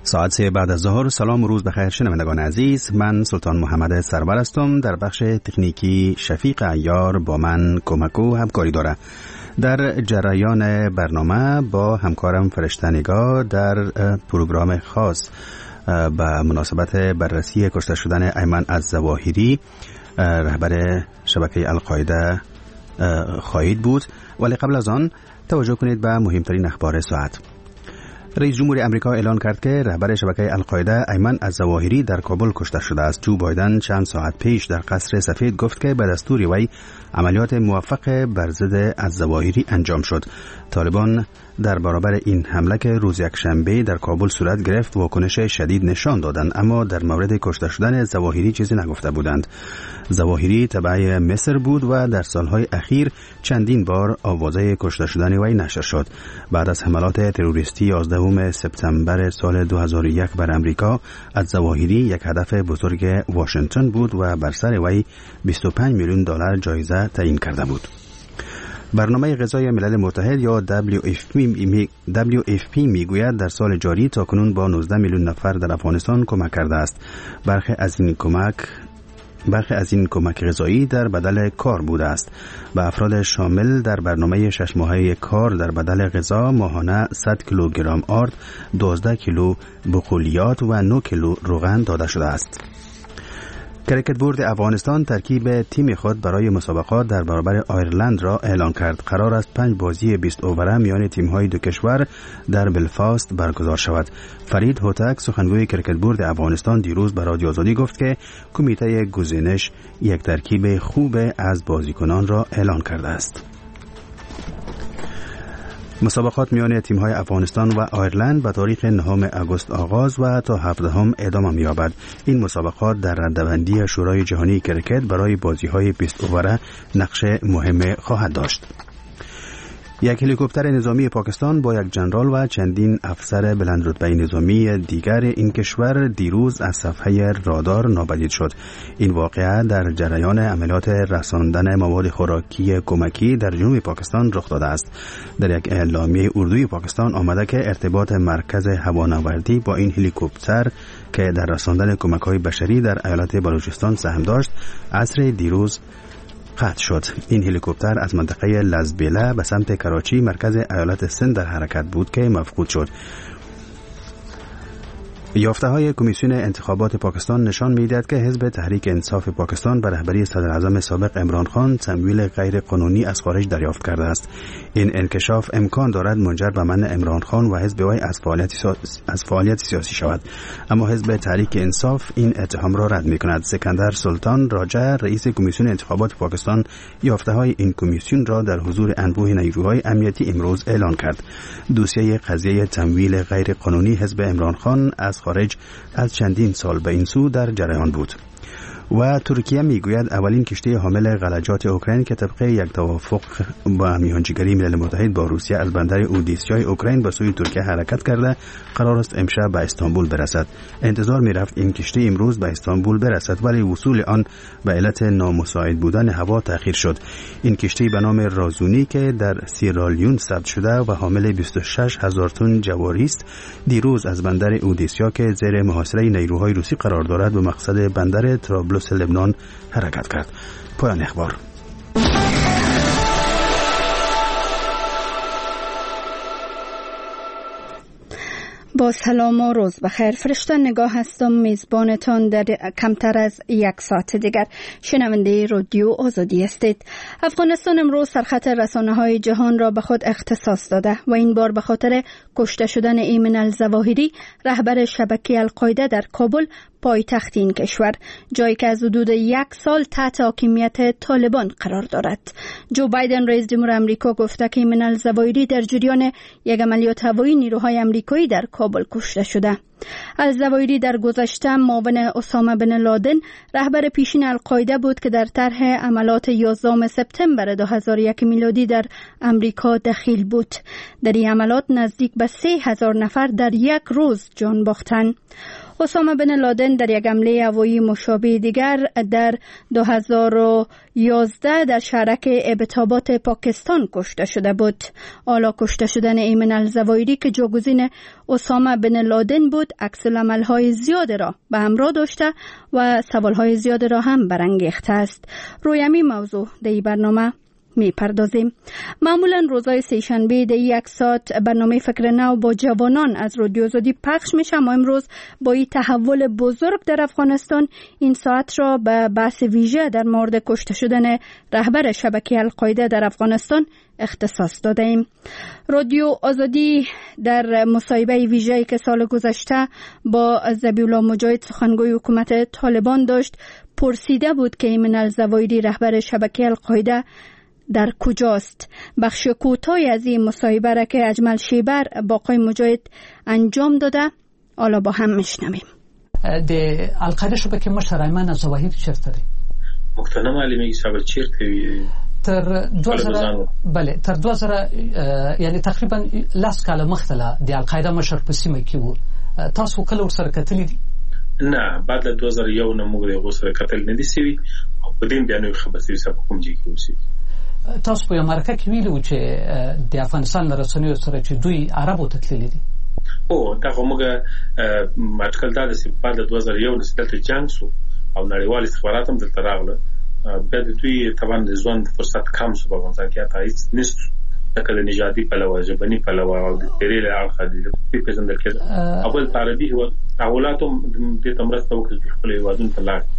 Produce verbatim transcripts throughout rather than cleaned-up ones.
ساعت سه بعد از ظهر. سلام و روز بخیر شنوندگان عزیز، من سلطان محمد سرور هستم. در بخش تکنیکی شفیق عیار با من کمک و همکاری داره. در جریان برنامه با همکارم فرشته نگاه در پروگرام خاص به مناسبت بررسی کشته شدن ایمن الظواهری رهبر شبکه القاعده خواهید بود، ولی قبل از آن توجه کنید به مهمترین اخبار ساعت. رئیس جمهور امریکا اعلان کرد که رهبر شبکه القاعده ایمن الظواهری در کابل کشته شده است. جو بایدن چند ساعت پیش در قصر سفید گفت که به دستور وی عملیات موفق بر ضد الظواهری انجام شد. طالبان در برابر این حمله که روز یکشنبه در کابل صورت گرفت واکنش شدید نشان دادند، اما در مورد کشته شدن ظواهری چیزی نگفته بودند. ظواهری تبع مصر بود و در سالهای اخیر چندین بار آوازه کشته شدن وی نشر شد. بعد از حملات تروریستی یازدهم سپتامبر سال دو هزار و یک بر امریکا، الظواهری یک هدف بزرگ واشنگتن بود و بر سر وی بیست و پنج میلیون دلار جایزه تعیین کرده بود. برنامه غذای ملل متحد یا دبلیو اف پی میگوید در سال جاری تاکنون با نوزده میلیون نفر در افغانستان کمک کرده است. برخی از این کمک برخی از این کمک غذایی در بدل کار بوده است. به افراد شامل در برنامه شش ماهه کار در بدل غذا ماهانه صد کیلوگرم آرد، دوازده کیلو بقولیات و نه کیلو روغن داده شده است. کرکت بورد افغانستان ترکیب تیم خود برای مسابقات در برابر آیرلند را اعلان کرد. قرار است پنج بازی بیست اووره میان تیم‌های دو کشور در بلفاست برگزار شود. فرید هوتک سخنگوی کرکت بورد افغانستان دیروز به رادیو آزادی گفت که کمیته گزینش یک ترکیب خوب از بازیکنان را اعلان کرده است. مسابقات میان تیم‌های افغانستان و آیرلند به تاریخ نهم آگوست آغاز و تا هفدهم ادامه می‌یابد. این مسابقات در رده‌بندی شورای جهانی کرکت برای بازی‌های بیست اووره نقش مهم خواهد داشت. یک هلیکوپتر نظامی پاکستان با یک جنرال و چندین افسر بلندرتبه نظامی دیگر این کشور دیروز از صفحه رادار ناپدید شد. این واقعه در جریان عملیات رساندن مواد خوراکی کمکی در جنوب پاکستان رخ داده است. در یک اعلامیه اردوی پاکستان آمده که ارتباط مرکز هوانوردی با این هلیکوپتر که در رساندن کمک‌های بشری در ایالت بلوچستان سهم داشت عصر دیروز قطع شد. این هلیکوپتر از منطقه لزبیله به سمت کراچی مرکز ایالت سند در حرکت بود که مفقود شد. یافته‌های کمیسیون انتخابات پاکستان نشان می‌دهد که حزب تحریک انصاف پاکستان به رهبری صدر اعظم سابق عمران خان تمویل غیر قانونی از خارج دریافت کرده است. این انکشاف امکان دارد منجر به منع عمران خان و حزب وی از فعالیت از فعالیت سیاسی شود، اما حزب تحریک انصاف این اتهام را رد می‌کند. سکندر سلطان راجع رئیس کمیسیون انتخابات پاکستان یافته‌های این کمیسیون را در حضور انبوه نیروهای امنیتی امروز اعلان کرد. دوسیه قضیه تمویل غیر قانونی حزب عمران خان از خارج از چندین سال به این سو در جریان بود. و ترکیه میگوید اولین کشتی حامل غلجات اوکراین که طبق یک توافق با میانجیگری ملل متحد با روسیه از بندر اودیسای اوکراین به سوی ترکیه حرکت کرده قرار است امشب به استانبول برسد. انتظار میرفت این کشتی امروز به استانبول برسد، ولی وصول آن به علت نامساعد بودن هوا تأخیر شد. این کشتی به نام رازونی که در سیرالیون ثبت شده و حامل بیست و شش هزار تن جواری است، دیروز از بندر اودیسا که زیر محاصره نیروهای روسی قرار دارد به مقصد بندر طرابلس لبنان حرکت کرد. پایان اخبار. با سلام و روز بخیر. فرشته نگاه هستم، میزبانتان در کمتر از یک ساعت دیگر. شنونده رادیو آزادی هستید. افغانستان امروز سرخط رسانه‌های جهان را به خود اختصاص داده و این بار به خاطر کشته شدن ایمن الظواهری رهبر شبکه القاعده در کابل پایتخت این کشور، جایی که از حدود یک سال تحت حاکمیت طالبان قرار دارد. جو بایدن رئیس جمهور آمریکا گفته که ایمن الظواهری در جریان یک عملیات هوایی نیروهای آمریکایی در کابل کشته شده. الظواهری در گذشته معاون اسامه بن لادن رهبر پیشین القاعده بود که در طرح عملیات یازدهم سپتامبر دو هزار و یک میلادی در امریکا دخیل بود. در این عملیات نزدیک به سه هزار نفر در یک روز جان باختند. اسامه بن لادن در یک حمله هوایی مشابه دیگر در دو هزار و یازده در شهرک ابتابات پاکستان کشته شده بود. حالا کشته شدن ایمن الزوایری که جاگزین اسامه بن لادن بود عکس العمل‌های زیاد را به همراه داشته و سوال‌های زیاد را هم برانگیخته است. روی همین موضوع در این برنامه می پردازیم. معمولا روزهای سه‌شنبه در یک ساعت برنامه فکر نو با جوانان از رادیو آزادی پخش میشه. ما امروز با این تحول بزرگ در افغانستان این ساعت را به بحث ویژه در مورد کشته شدن رهبر شبکه القاعده در افغانستان اختصاص داده ایم. رادیو آزادی در مصاحبه ویژه‌ای که سال گذشته با ذبیح الله مجاهد سخنگوی حکومت طالبان داشت پرسیده بود که ایمن الزوایری رهبر شبکه القاعده در کجاست. بخش کوتاهی از این مصاحبه را که اجمل شیبر با آقای مجاهد انجام داده حالا با هم میشنویم. د القاعده شبکه مشر ایمن الزواهری چیرته دی؟ مقتنم علیمی صاحب چیرته وی؟ تر دو هزار بله تر دو هزار یعنی تقریبا لاس کاله مخته د القاعده مشر په سیمه کې وو. تاسو کله ورسره کتلی دي؟ نه بعد له دو هزار و یک نه موږ ورسره کتل نه دي سوي او په دې بیانوي خبرې سره کوم ځای کې اوسي. تاسو په امریکا کې ویلو چې د افغانستان رسنیو سره چې دوی عربو ته تللي دي. او دا کومه ماټکل دا چې په دو هزار و یک نه ستل جنگ سو او نړیوال استخبارات هم دلته راغله. بیا د دوی طبعا د ځوان فرصت کم سو په افغانستان کې تا هیڅ نست تکل نژادي پلوه ژبني پلوه او د تیرې له اړخه د پیژندل کېده. اول عربي هو اولاتم د تمرسته وکړي خپل هیوادونو ته لاړ.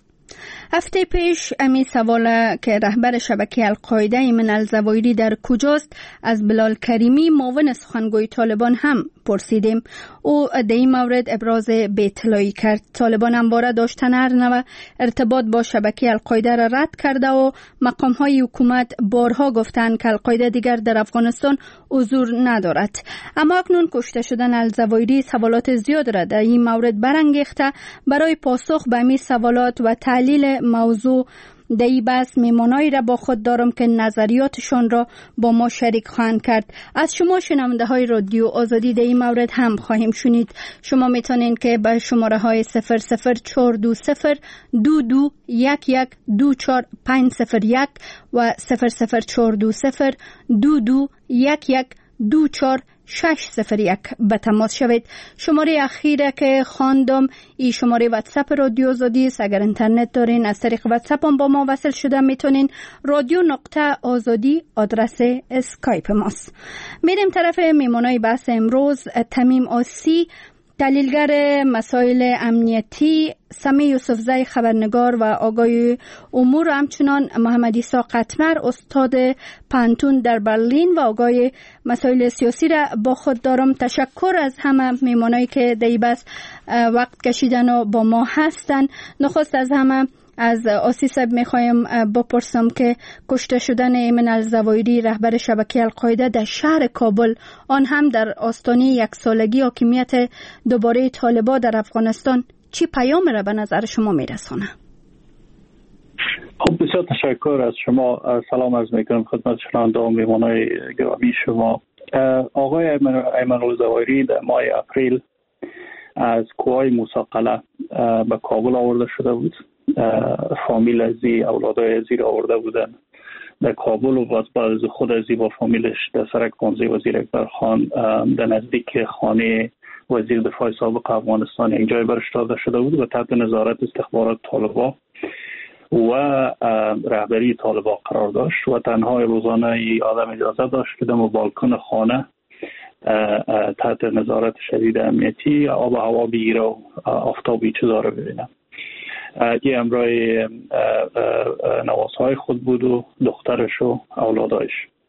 هفته پیش امی سوال که رهبر شبکه القاعده ایمن الزوایری در کجاست از بلال کریمی معاون سخنگوی طالبان هم پرسیدیم. او در این مورد ابراز بی اطلاعی کرد. طالبان همواره داشتن هر نوع ارتباط با شبکه القاعده را رد کرده و مقام های حکومت بارها گفتند که القاعده دیگر در افغانستان حضور ندارد. اما اکنون کشته شدن الزوایری سوالات زیاد را در این مورد برانگیخته. برای پاسخ به این سوالات و تحلیل موضوع در این بحث میمانایی را با خود دارم که نظریاتشان را با ما شریک خواهند کرد. از شما شنونده های رادیو آزادی در این مورد هم خواهیم شنید. شما میتونین که به شماره های صفر صفر چهار دو صفر دو دو یک یک دو چهار پنج صفر یک و صفر صفر چهار دو صفر دو دو یک یک دو چهار شش صفر یک به تماس شوید. شماره اخیره که خواندم این شماره واتساپ رادیو آزادی است. اگر اینترنت دارین از طریق واتساپ هم با ما وصل شده میتونین. رادیو نقطه آزادی آدرس اسکایپ ماست. میریم طرف میمونای بحث امروز. تمیم آسی تحلیلگر مسائل امنیتی، سمی یوسفزی خبرنگار و آگاه امور، همچنان محمد عیسی قطمر استاد پانتون در برلین و آگاه مسائل سیاسی را با خود دارم. تشکر از همه میمانایی که در این بحث وقت کشیدن و با ما هستند. نخست از همه از آسی صاحب میخوایم بپرسم که کشته شدن ایمن الزوایری رهبر شبکه القاعده در شهر کابل، آن هم در آستانه یک سالگی حاکمیت دوباره طالبان در افغانستان، چی پیام را به نظر شما میرسانه؟ خب بسیار تشکر از شما. سلام عرض میکنم خدمت شنونده و میهمانان گرامی شما. آقای ایمن الزوایری در ماه اپریل از کوههای موسی قلعه به کابل آورده شده بود. فامیل ازی اولادای ازی را آورده بودن در کابل و بعد از خود ازی با فامیلش در سرک پانزه وزیر اکبر خان در نزدیک خانه وزیر دفاع سابق افغانستان یک جای برش داده شده بود و تحت نظارت استخبارات طالبان و رهبری طالبان قرار داشت و تنها روزانه ای آدم اجازه داشت که در بالکن خانه تحت نظارت شدید امنیتی آب و هوا بگیره و آفتابی چیزا رو ببینه. یه امرای نواسهای خود بود و دخترش و اولادایش.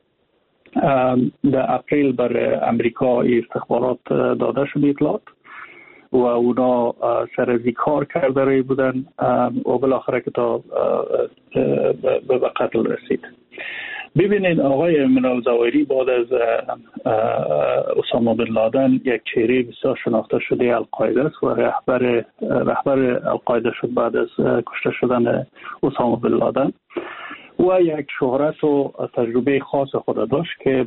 در اپریل بر امریکا استخبارات داده شد اطلاعات و اونا سرزی کار کرده رای بودن و بالاخره که تا به قتل رسید. ببینید آقای ایمن الزوایری بعد از اسامه بن لادن یک چهره بسیار شناخته شده القاعده است و رهبر رهبر القاعده شد بعد از کشته شدن اسامه بن لادن و یک شهرت و تجربه خاص خود داشت که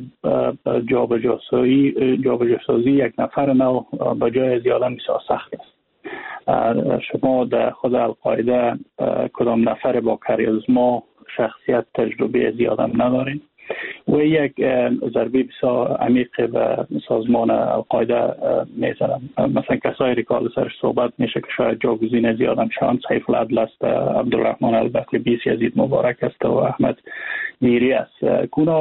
جابجاسازی جابجاسازی یک نفر نو به جای زیادن بسیار سخت است. شما در خود القاعده کدام نفر با کاریزما شخصیت تجربه زیادم ندارین و یک ضربه بسیار عمیق به سازمان القاعده میزنم. مثلا کسایی که سرش صحبت میشه که شاید جاگزین زیادم شان، سیف العدل است، عبدالرحمن البقلبیس، یزید مبارک است و احمد دیری است. کونا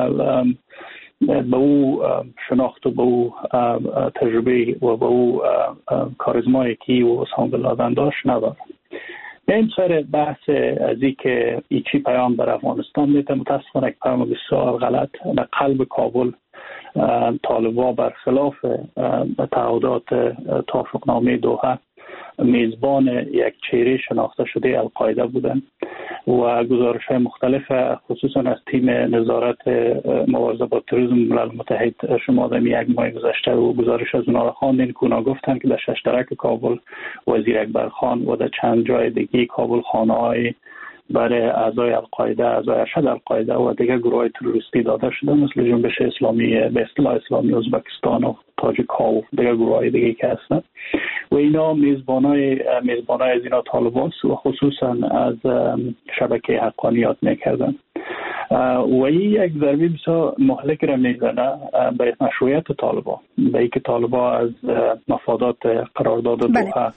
به او شناخت و به او تجربه و به او کاریزمایی که او اسامه بن لادن داشت ندارم. این سر بحث از این که ای چی پیام بر افغانستان میده، متاسفانه یک پیام بسیار غلط. در قلب کابل طالبان برخلاف تعهدات توافقنامه دوحه میزبان یک چهره شناخته شده القاعده بودند و گزارش‌های مختلف خصوصا از تیم نظارت مبارزه با تروریسم ملل متحد شما در یک ماه گذشته و گزارش از اونها را خواندین که اونا گفتن که در ششترک کابل وزیر اکبر خان و در چند جای دیگه کابل خانه‌های برای اعضای القاعده، اعضای ارشد القاعده و دیگر گروه‌های تروریستی داده شده، مثل جنبش اسلامی به اصطلاح اسلامی ازبکستان و تاجیک‌ها و دیگر گروه‌های دیگه که هستند و اینا میزبانای میزبانای از اینا طالبان و خصوصا از شبکه حقانیات میکردن و این یک ضربه بسیار مهلک را میزنه به مشروعیت طالبان، به اینکه طالبان از مفادات قرارداد دوحه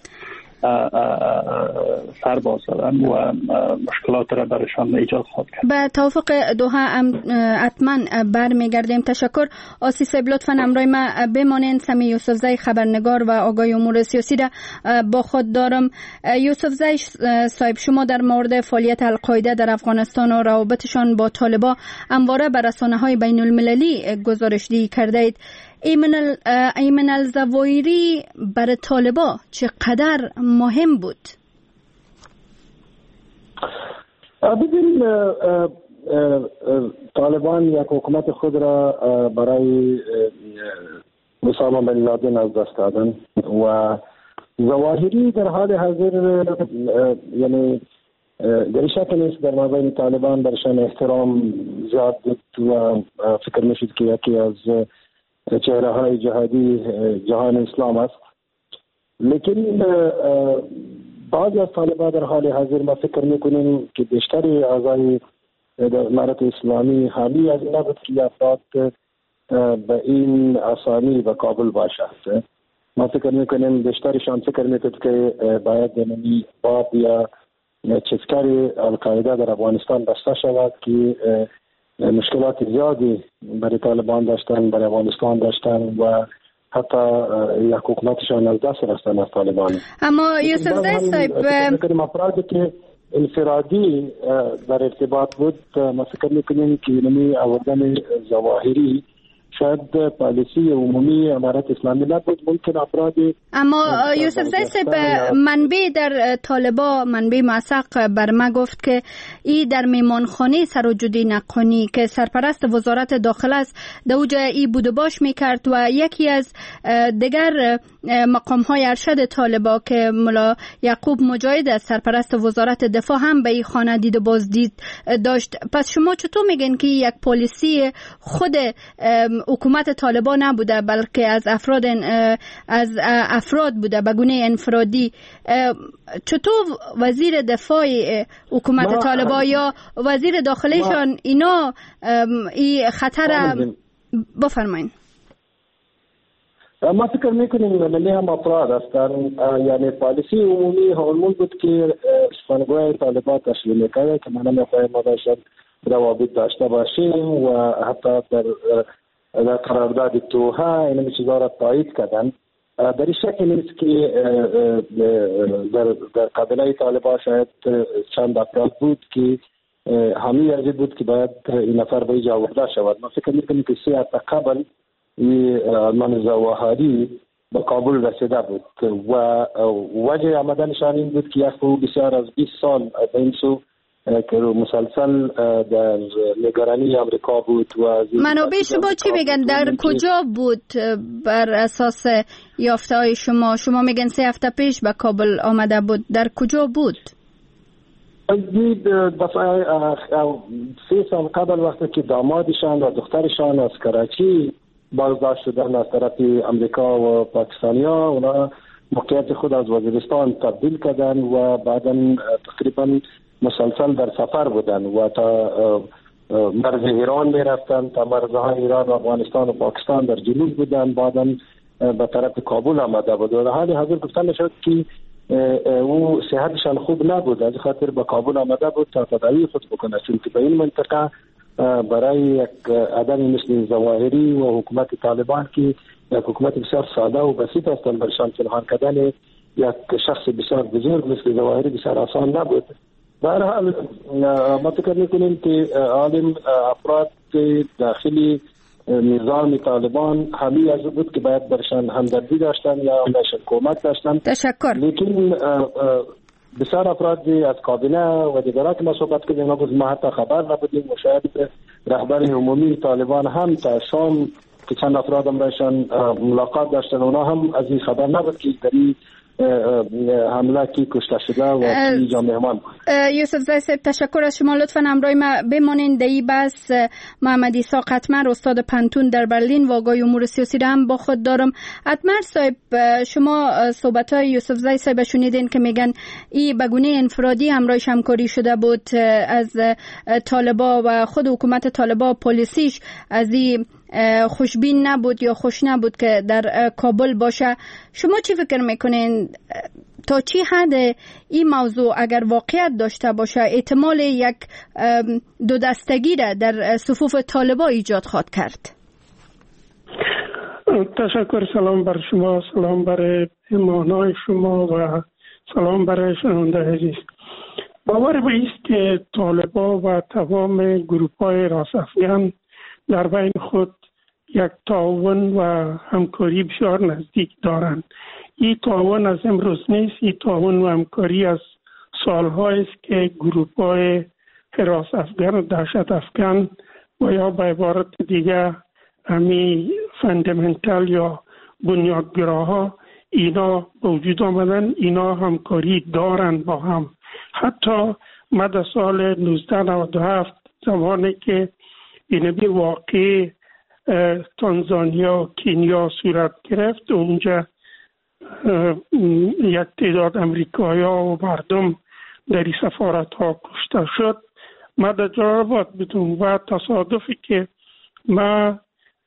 سر باز دادن و مشکلات را برشان ایجاد خواهد کرد. به توافق دوحه حتما برمیگردیم. تشکر. آسی صاحب لطفاً همراه ما بمانین. سمی یوسفزی خبرنگار و آگاه امور سیاسی را با خود دارم. یوسفزی صاحب، شما در مورد فعالیت القاعده در افغانستان و روابطشان با طالبان همواره بر رسانه‌های بین المللی گزارش‌دهی کرده اید. ایمن الزواهری برای طالبان چقدر مهم بود؟ ببین، طالبان یک حکومت خود را برای اسامه بن لادن از دست دادن و زواهری در حال حاضر یعنی در شک نیست در مابین طالبان برشان احترام زیاد بود و فکر میشد که یکی از چهره های جهادی جهان اسلام است. لیکن بعضی از طالبان در حال حاضر ما فکر میکنیم که بیشتر اعضای امارت اسلامی حامی از این نبود که افراد به این اسامی به کابل باشد. ما فکر میکنیم بیشترشان فکر میکرد که باید نمی باب یا چیزکاری القاعده در افغانستان بسته شود که مشکلات زیادی برای طالبان داشتن، برای افغانستان داشتن و حتی یک حکومتشان از دست رفتن از طالبان. اما یوسفزی صاحب، افرادی که انفرادی در ارتباط بود، ما فکر میکنیم که نمی آوردن ظواهری شاید پالیسی عمومی امارت اسلامی نبود، ممکن افرادی. اما یوسفزی صاحب، منبع در طالبان، منبع موثق بر ما گفت که ای در میمانخانه سراجدی نقانی که سرپرست وزارت داخله است در اوجا ای بود و باش میکرد و یکی از دیگر مقام های ارشد طالبان که ملا یعقوب مجاهد از سرپرست وزارت دفاع هم به ای خانه دید و بازدید داشت. پس شما چطور میگن که یک پالیسی خود حکومت طالبان نبوده بلکه از افراد از افراد بوده به گونه انفرادی؟ چطور وزیر دفاع حکومت طالبان یا وزیر داخلهشان اینا این خطر بفرمایید؟ ما فکر میکنیم ملی هم افراد هستند، یعنی پالیسی عمومی هرمون بود که سخنگوی طالبان تشکیل میکرده که ما نمیخواهیم ما داشتن روابط داشته باشیم و حتی در در قرارداد دوحه این چیزا را تایید کردن. در این شکل نیست که در در قبیله طالبان شاید چند افراد بود که حامی از بود که باید این نفر به اینجا آورده شود. ما فکر میکنیم که سه هفته قبل من ظواهری به کابل رسیده بود و وجه آمدنشان این بود که یک بسیار از بیست سال به این سو که مسلسل در نگرانی امریکا بود و منابع شما چی میگن؟ در کجا بود بر اساس یافته های شما؟ شما میگن سه هفته پیش به کابل آمده بود، در کجا بود؟ دفعه سه سال قبل وقتی که دامادشان و دخترشان از کراچی بازداشت شدن از طرف امریکا و پاکستانیا، اونا موقعیت خود از وزیرستان تبدیل کردن و بعدا تقریبا مسلسل در سفر بودن و تا مرز ایران می رفتن، تا مرزهای ایران و افغانستان و پاکستان در جنوب بودن، بعدا به طرف کابل آمده بود. در حال حاضر گفتن شد که او صحتشان خوب نبود، از خاطر به کابل آمده بود تا تداوی خود بکنه، چون که به این منطقه برای یک آدمی مثل ظواهری و حکومت طالبان که یک حکومت بسیار ساده و بسیط هستند، برشان پنهان کردن یک شخص بسیار بزرگ مثل ظواهری بسیار آسان نبود. به هر حال ما فکر میکنیم که عالم افراد داخلی نظام طالبان همین از بود که باید برشان همدردی داشتن یا برشان کمک داشتن. تشکر. لیکن بسیار افراد از کابینه و دیگران که ما صحبت کردیم ما حتی خبر نبودیم و شاید رهبر عمومی طالبان هم تا شام که چند افراد هم برشان ملاقات داشتن اونا هم از این خبر نبود که در این حمله کی کشته شده و کی جا مهمان. یوسف زی صاحب تشکر از شما. لطفا همراه ما بمانین. در این بحث محمد عیسی قطمر استاد پنتون در برلین و آقای امور سیاسی را هم با خود دارم. قطمر صاحب شما صحبت های یوسف زی صاحب شنیدین که میگن این به گونه انفرادی همراهش همکاری شده بود از طالبا و خود حکومت طالبا پلیسیش از این خوشبین نبود یا خوش نبود که در کابل باشه. شما چی فکر میکنین تا چی حد این موضوع اگر واقعیت داشته باشه احتمال یک دو دستگی را در صفوف طالبا ایجاد خواهد کرد؟ تشکر. سلام بر شما، سلام بر مهمانان شما و سلام برای شنونده عزیز. باور به است که طالبا و تمام گروه‌های راست افغان در بین خود یک تعاون و همکاری بسیار نزدیک دارند. این تعاون از امروز نیست، این تعاون و همکاری از سال‌های است که گروه‌های حراس افغان و دهشت افغان و یا به عبارت دیگه همی فاندامنتال یا بنیادگراها اینا به وجود آمدن، اینا همکاری دارند با هم. حتی مد سال نوزده نود و هفت زمانی که اینبی واقع تانزانیا و کنیا صورت گرفت، اونجا یک تعداد امریکایی ها و مردم در این سفارت ها کشته شد. ما در جلال آباد بودم و تصادفی که ما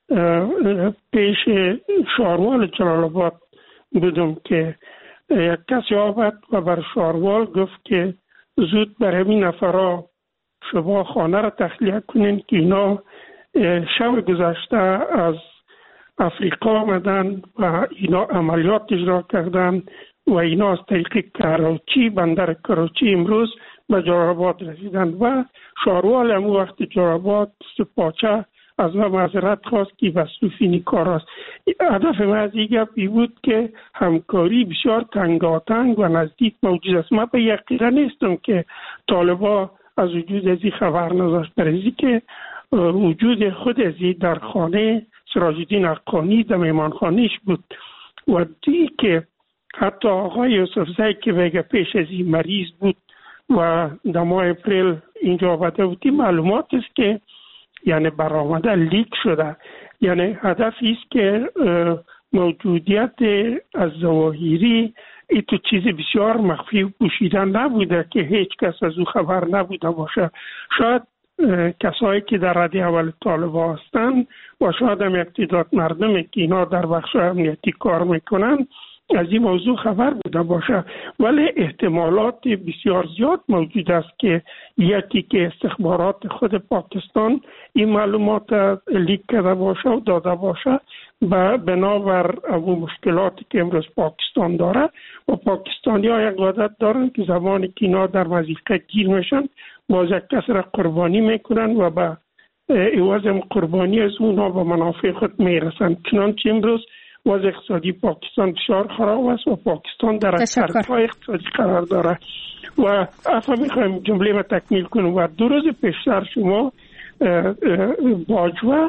پیش شاروال جلال آباد بودم که یک کسی آمد و بر شاروال گفت که زود بر همین نفرها شما خانه را تخلیه کنین که اینا شب گذشته از افریقا آمدن و اینا عملیات اجرا کردن و اینا از طریق کراچی، بندر کراچی امروز به جلال آباد رسیدن و شاروال هم وقت جلال آباد سپاچه از ما معذرت خواست که وصوفینی کار است. هدف ما از این گپ بود که همکاری بسیار تنگاتنگ و نزدیک موجود است. ما به یقینا نیستم که طالبا از وجود ازی خبر نداشت، برای که وجود خود ازی در خانه سراج الدین حقانی در مهمانخانهش بود و دی که حتی آقای یوسف زی که بگه پیش ازی مریض بود و در ماه اپریل اینجا آمده بودی معلومات است که یعنی برآمده لیک شده. یعنی هدف است که موجودیت از ظواهری این تو چیز بسیار مخفی و پوشیده نبوده که هیچ کس از او خبر نبوده باشه. شاید کسایی که در رده اول طالبان هستند و شاید هم یک تعداد مردمی که اینا در بخش امنیتی کار میکنن از این موضوع خبر بوده باشه، ولی احتمالات بسیار زیاد موجود است که یکی که استخبارات خود پاکستان این معلومات لیک کرده باشه و داده باشه و بنابر اون مشکلاتی که امروز پاکستان داره و پاکستانی ها یک عادت دارن که زمانی که اینا در وظیفه گیر میشن باز یک کس را قربانی میکنن و به عوض قربانی از اونا به منافع خود میرسن. چنانچه امروز وضع اقتصادی پاکستان بسیار خراب است و پاکستان در سرپای اقتصادی قرار داره و افا میخوایم جمله ما تکمیل کنم و دو روز پیشتر شما باجوه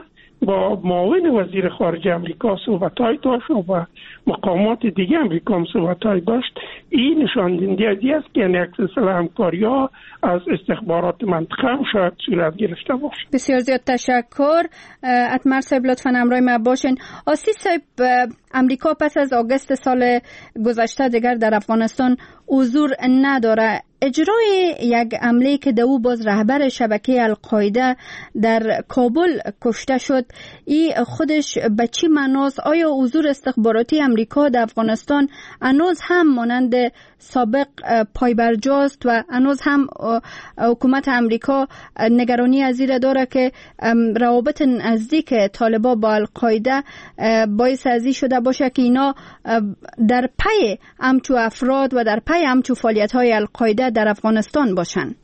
با معاون وزیر خارجه امریکا صحبت‌های داشت و مقامات دیگه امریکا هم صحبت‌های داشت. این نشان دهنده از این است که یک سلسله همکاری‌ها از استخبارات منطقه هم شاید صورت گرفته باشه. بسیار زیاد تشکر. اتمر صاحب لطفاً همراه ما باشین. آسیس صاحب، امریکا پس از آگوست سال گذشته دیگر در افغانستان حضور نداره. اجرای یک حمله که دو باز رهبر شبکه القاعده در کابل کشته شد، این خودش به چی معناست؟ آیا حضور استخباراتی امریکا در افغانستان هنوز هم مانند سابق پایبرجاست و هنوز هم حکومت امریکا نگرانی از این داره که روابط نزدیک طالبان با القاعده باعث ازی شده باشه که اینا در پی همچو افراد و در پی همچو فعالیت‌های القاعده در افغانستان باشن؟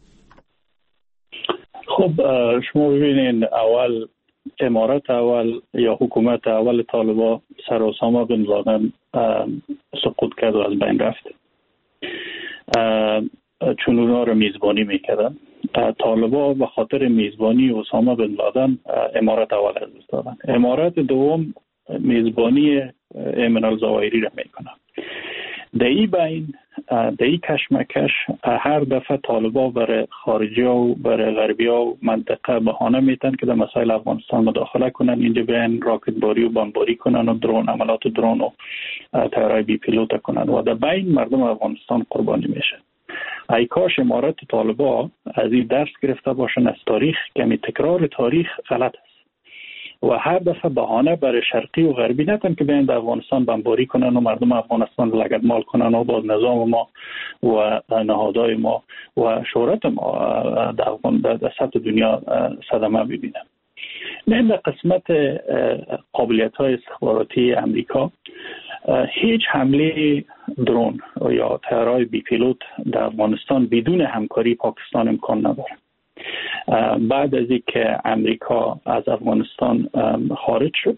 خب شما ببینین، اول امارت اول یا حکومت اول طالبان سر اسامه بن لادن سقوط کرد و از بین رفت، چون اونا رو میزبانی میکردن. طالبان به خاطر میزبانی اسامه بن لادن امارت اول از دست دادن. امارت دوم میزبانی ایمن الظواهری را میکنن. در این بین، در این کشمکش، هر دفعه طالبان برای خارجی و برای غربی و منطقه بهانه میتن که در مسائل افغانستان مداخله کنن، اینجا بیان راکت باری و بمباری کنن و درون عملات درون و طیاره‌های بی پیلوت کنن و در بین مردم افغانستان قربانی میشه. ای کاش امارت طالبان از این درس گرفته باشن از تاریخ، که می تکرار تاریخ غلط است و هر دفعه بهانه برای شرقی و غربی نتن که بیان در افغانستان بمباری کنن و مردم افغانستان لگدمال کنن و باز نظام ما و نهادهای ما و شهرت ما در در سطح دنیا صدمه ببینن. نه در قسمت قابلیت های استخباراتی امریکا، هیچ حمله درون یا طیاره‌های بی پیلوت در افغانستان بدون همکاری پاکستان امکان نداره. بعد از اینکه امریکا از افغانستان خارج شد،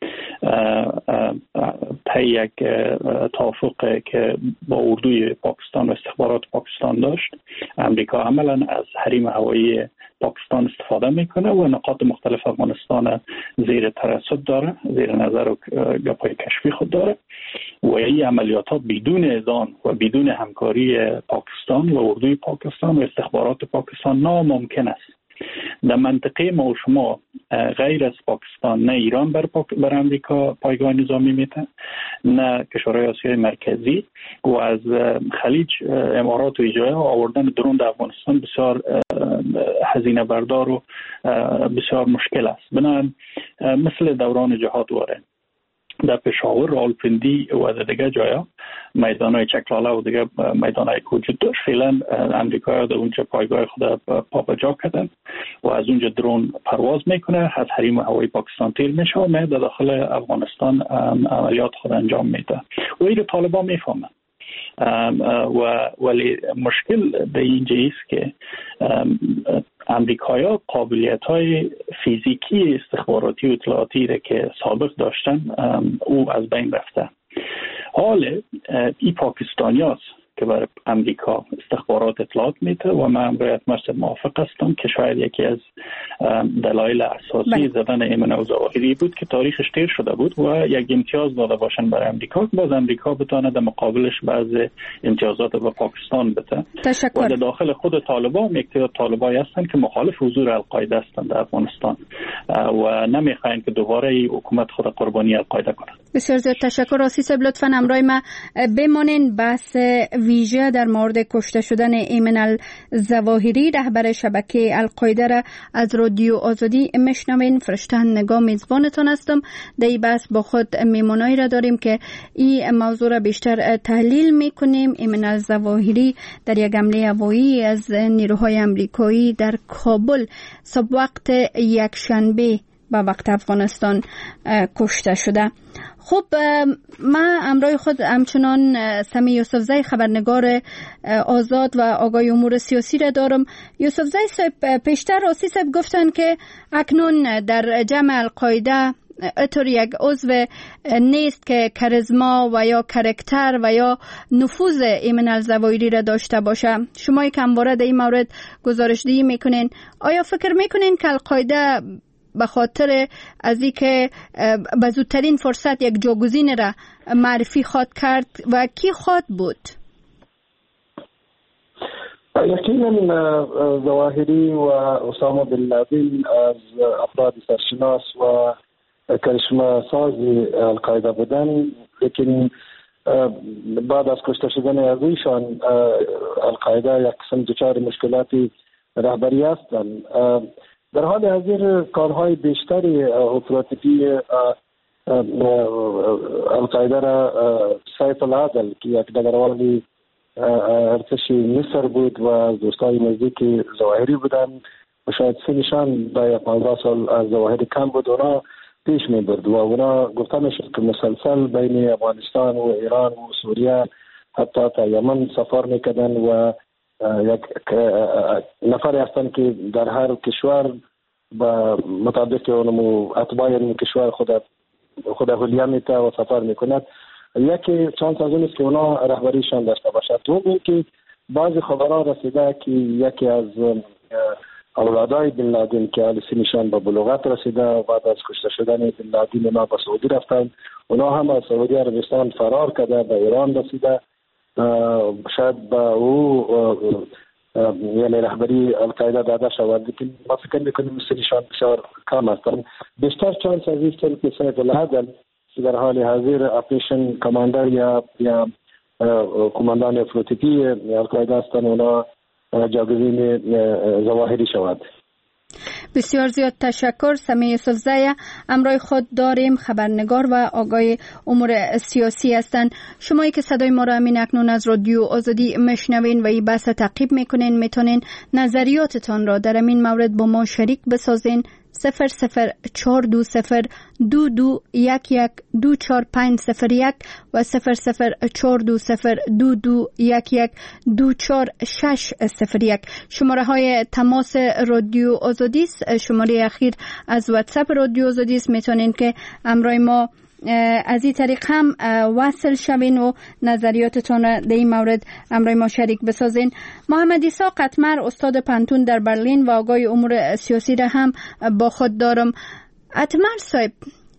پی یک توافق که با اردوی پاکستان و استخبارات پاکستان داشت، امریکا عملا از حریم هوایی پاکستان استفاده میکنه و نقاط مختلف افغانستان زیر ترصد داره، زیر نظر و گپای کشفی خود داره و این عملیات ها بدون اذن و بدون همکاری پاکستان و اردوی پاکستان و استخبارات پاکستان ناممکن است. در منطقه ما و شما غیر از پاکستان نه ایران بر, پاک... بر امریکا پایگاه نظامی میده، نه کشورهای آسیای مرکزی و از خلیج امارات و ایجای آوردن درون در افغانستان بسیار هزینه بردار و بسیار مشکل است. بنابراین مثل دوران جهاد واره در پشاور، راولپندی و در دیگه جایا میدانهای چکلاله و دیگه میدانهای کوچک داشت، فعلا امریکا در اونجا پایگاه خود پابجا کردن و از اونجا درون پرواز میکنه، از حریم هوایی پاکستان تیر میشه و در داخل افغانستان عملیات خود انجام میده و این طالبان میفهمن. و ولی مشکل در اینجا است که امریکایا قابلیت های فیزیکی استخباراتی و اطلاعاتی را که سابق داشتن او از بین رفته. حال ای پاکستانی هست که برای امریکا استخبارات اطلاعات میده و من باید مرسد موافق هستم که شاید یکی از دلایل اساسی بله. زدن ایمن الظواهری بود که تاریخش تیر شده بود و یک امتیاز داده باشن برای امریکا که باز امریکا بتونه در مقابلش بعض امتیازات به پاکستان بده. تشکر. و در داخل خود طالبان یک تعداد طالبایی هستن که مخالف حضور القاعده هستند در افغانستان و نمیخواین که دوباره ای حکومت خود قربانی القاعده کنه. بسیار زیاد تشکر. آسیس لطفاً همراه ما بمانین. بحث ویژه در مورد کشته شدن ایمن الظواهری رهبر شبکه القاعده را از رادیو آزادی میشنوین. فرشته نگاه میزبانتان هستم. در این بحث با خود میمونایی را داریم که این موضوع را بیشتر تحلیل میکنیم. ایمن الظواهری در یک حمله هوایی از نیروهای امریکایی در کابل صبح وقت یک شنبه با وقت افغانستان کشته شده. خب من همراه خود همچنان سمی یوسفزی خبرنگار آزاد و آگاه امور سیاسی را دارم. یوسفزی صاحب، پیشتر آسی صاحب گفتن که اکنون در جمع القاعده اطور یک عضو نیست که کاریزما و یا کرکتر و یا نفوذ ایمن الظواهری را داشته باشه. شما یک همواره در این مورد گزارش‌دهی میکنین. آیا فکر میکنین که القاعده به خاطر از اینکه به زودترین فرصت یک جاگزین را معرفی خواد کرد و کی خواد بود؟ یقینا ظواهری و اسامه بن لادن از افراد سرشناس و کرشمه ساز القاعده بودن، لیکن بعد از کشته شدن از ایشان القاعده یک قسم دچار مشکلاتی رهبری هستند. در حال حاضر کارهای بیشتری اپراتیوی القاعده را سیف العدل که یک دگروالی ارتش مصر بود و دوستای نزدیک ظواهری بودند و شاید سه نشان در پانزده سال از ظواهری کم بود، اونا پیش می برد و اونا گفته می شد که مسلسل بین افغانستان و ایران و سوریه حتی تا یمن سفر میکردن و یک نفری هستند که در هر کشور با مطابق اونمو اتباع این کشور خود خود حلیه میته و سفر میکند. یکی چانس از اون است که اونا رهبریشان داشته باشد. دوم که بعضی خبرها رسیده که یکی از اولادای بن لادن که حال سنشان به بلوغت رسیده و بعد از کشته شدن بن لادن اونا به سعودی رفتن، اونا هم از سعودی عربستان فرار کرده به ایران رسیده. شاید با او یعنی رهبری القاعده داده شود، لیکن ما فکر میکنیم سنشان بسیار کم هستند. بیشتر چانس از این است که سیف العدل که در حال حاضر اپریشن کماندر یا یا کماندان افراطی القاعده هستند، اونا جاگزین ظواهری شود. بسیار زیاد تشکر. سمیع یوسفزی امروی خود داریم، خبرنگار و آگاه امور سیاسی هستند. شمایی که صدای ما را همین اکنون از رادیو آزادی میشنوین و این بحث تعقیب میکنین، میتونین نظریاتتان را در این مورد با ما شریک بسازین. صفر صفر چهار دو صفر دو دو یک یک دو چهار پنج صفر یک و صفر صفر چهار دو صفر دو دو یک یک دو چهار شش صفر یک. شماره های تماس رادیو آزادی است. شماره اخیر از واتساپ رادیو آزادی است. میتونین که امروی ما از این طریق هم وصل شوین و نظریاتتون را در این مورد امروی ما شریک بسازین. محمد عیسی قطمر استاد پانتون در برلین و آگاه امور سیاسی را هم با خود دارم. قطمر صاحب،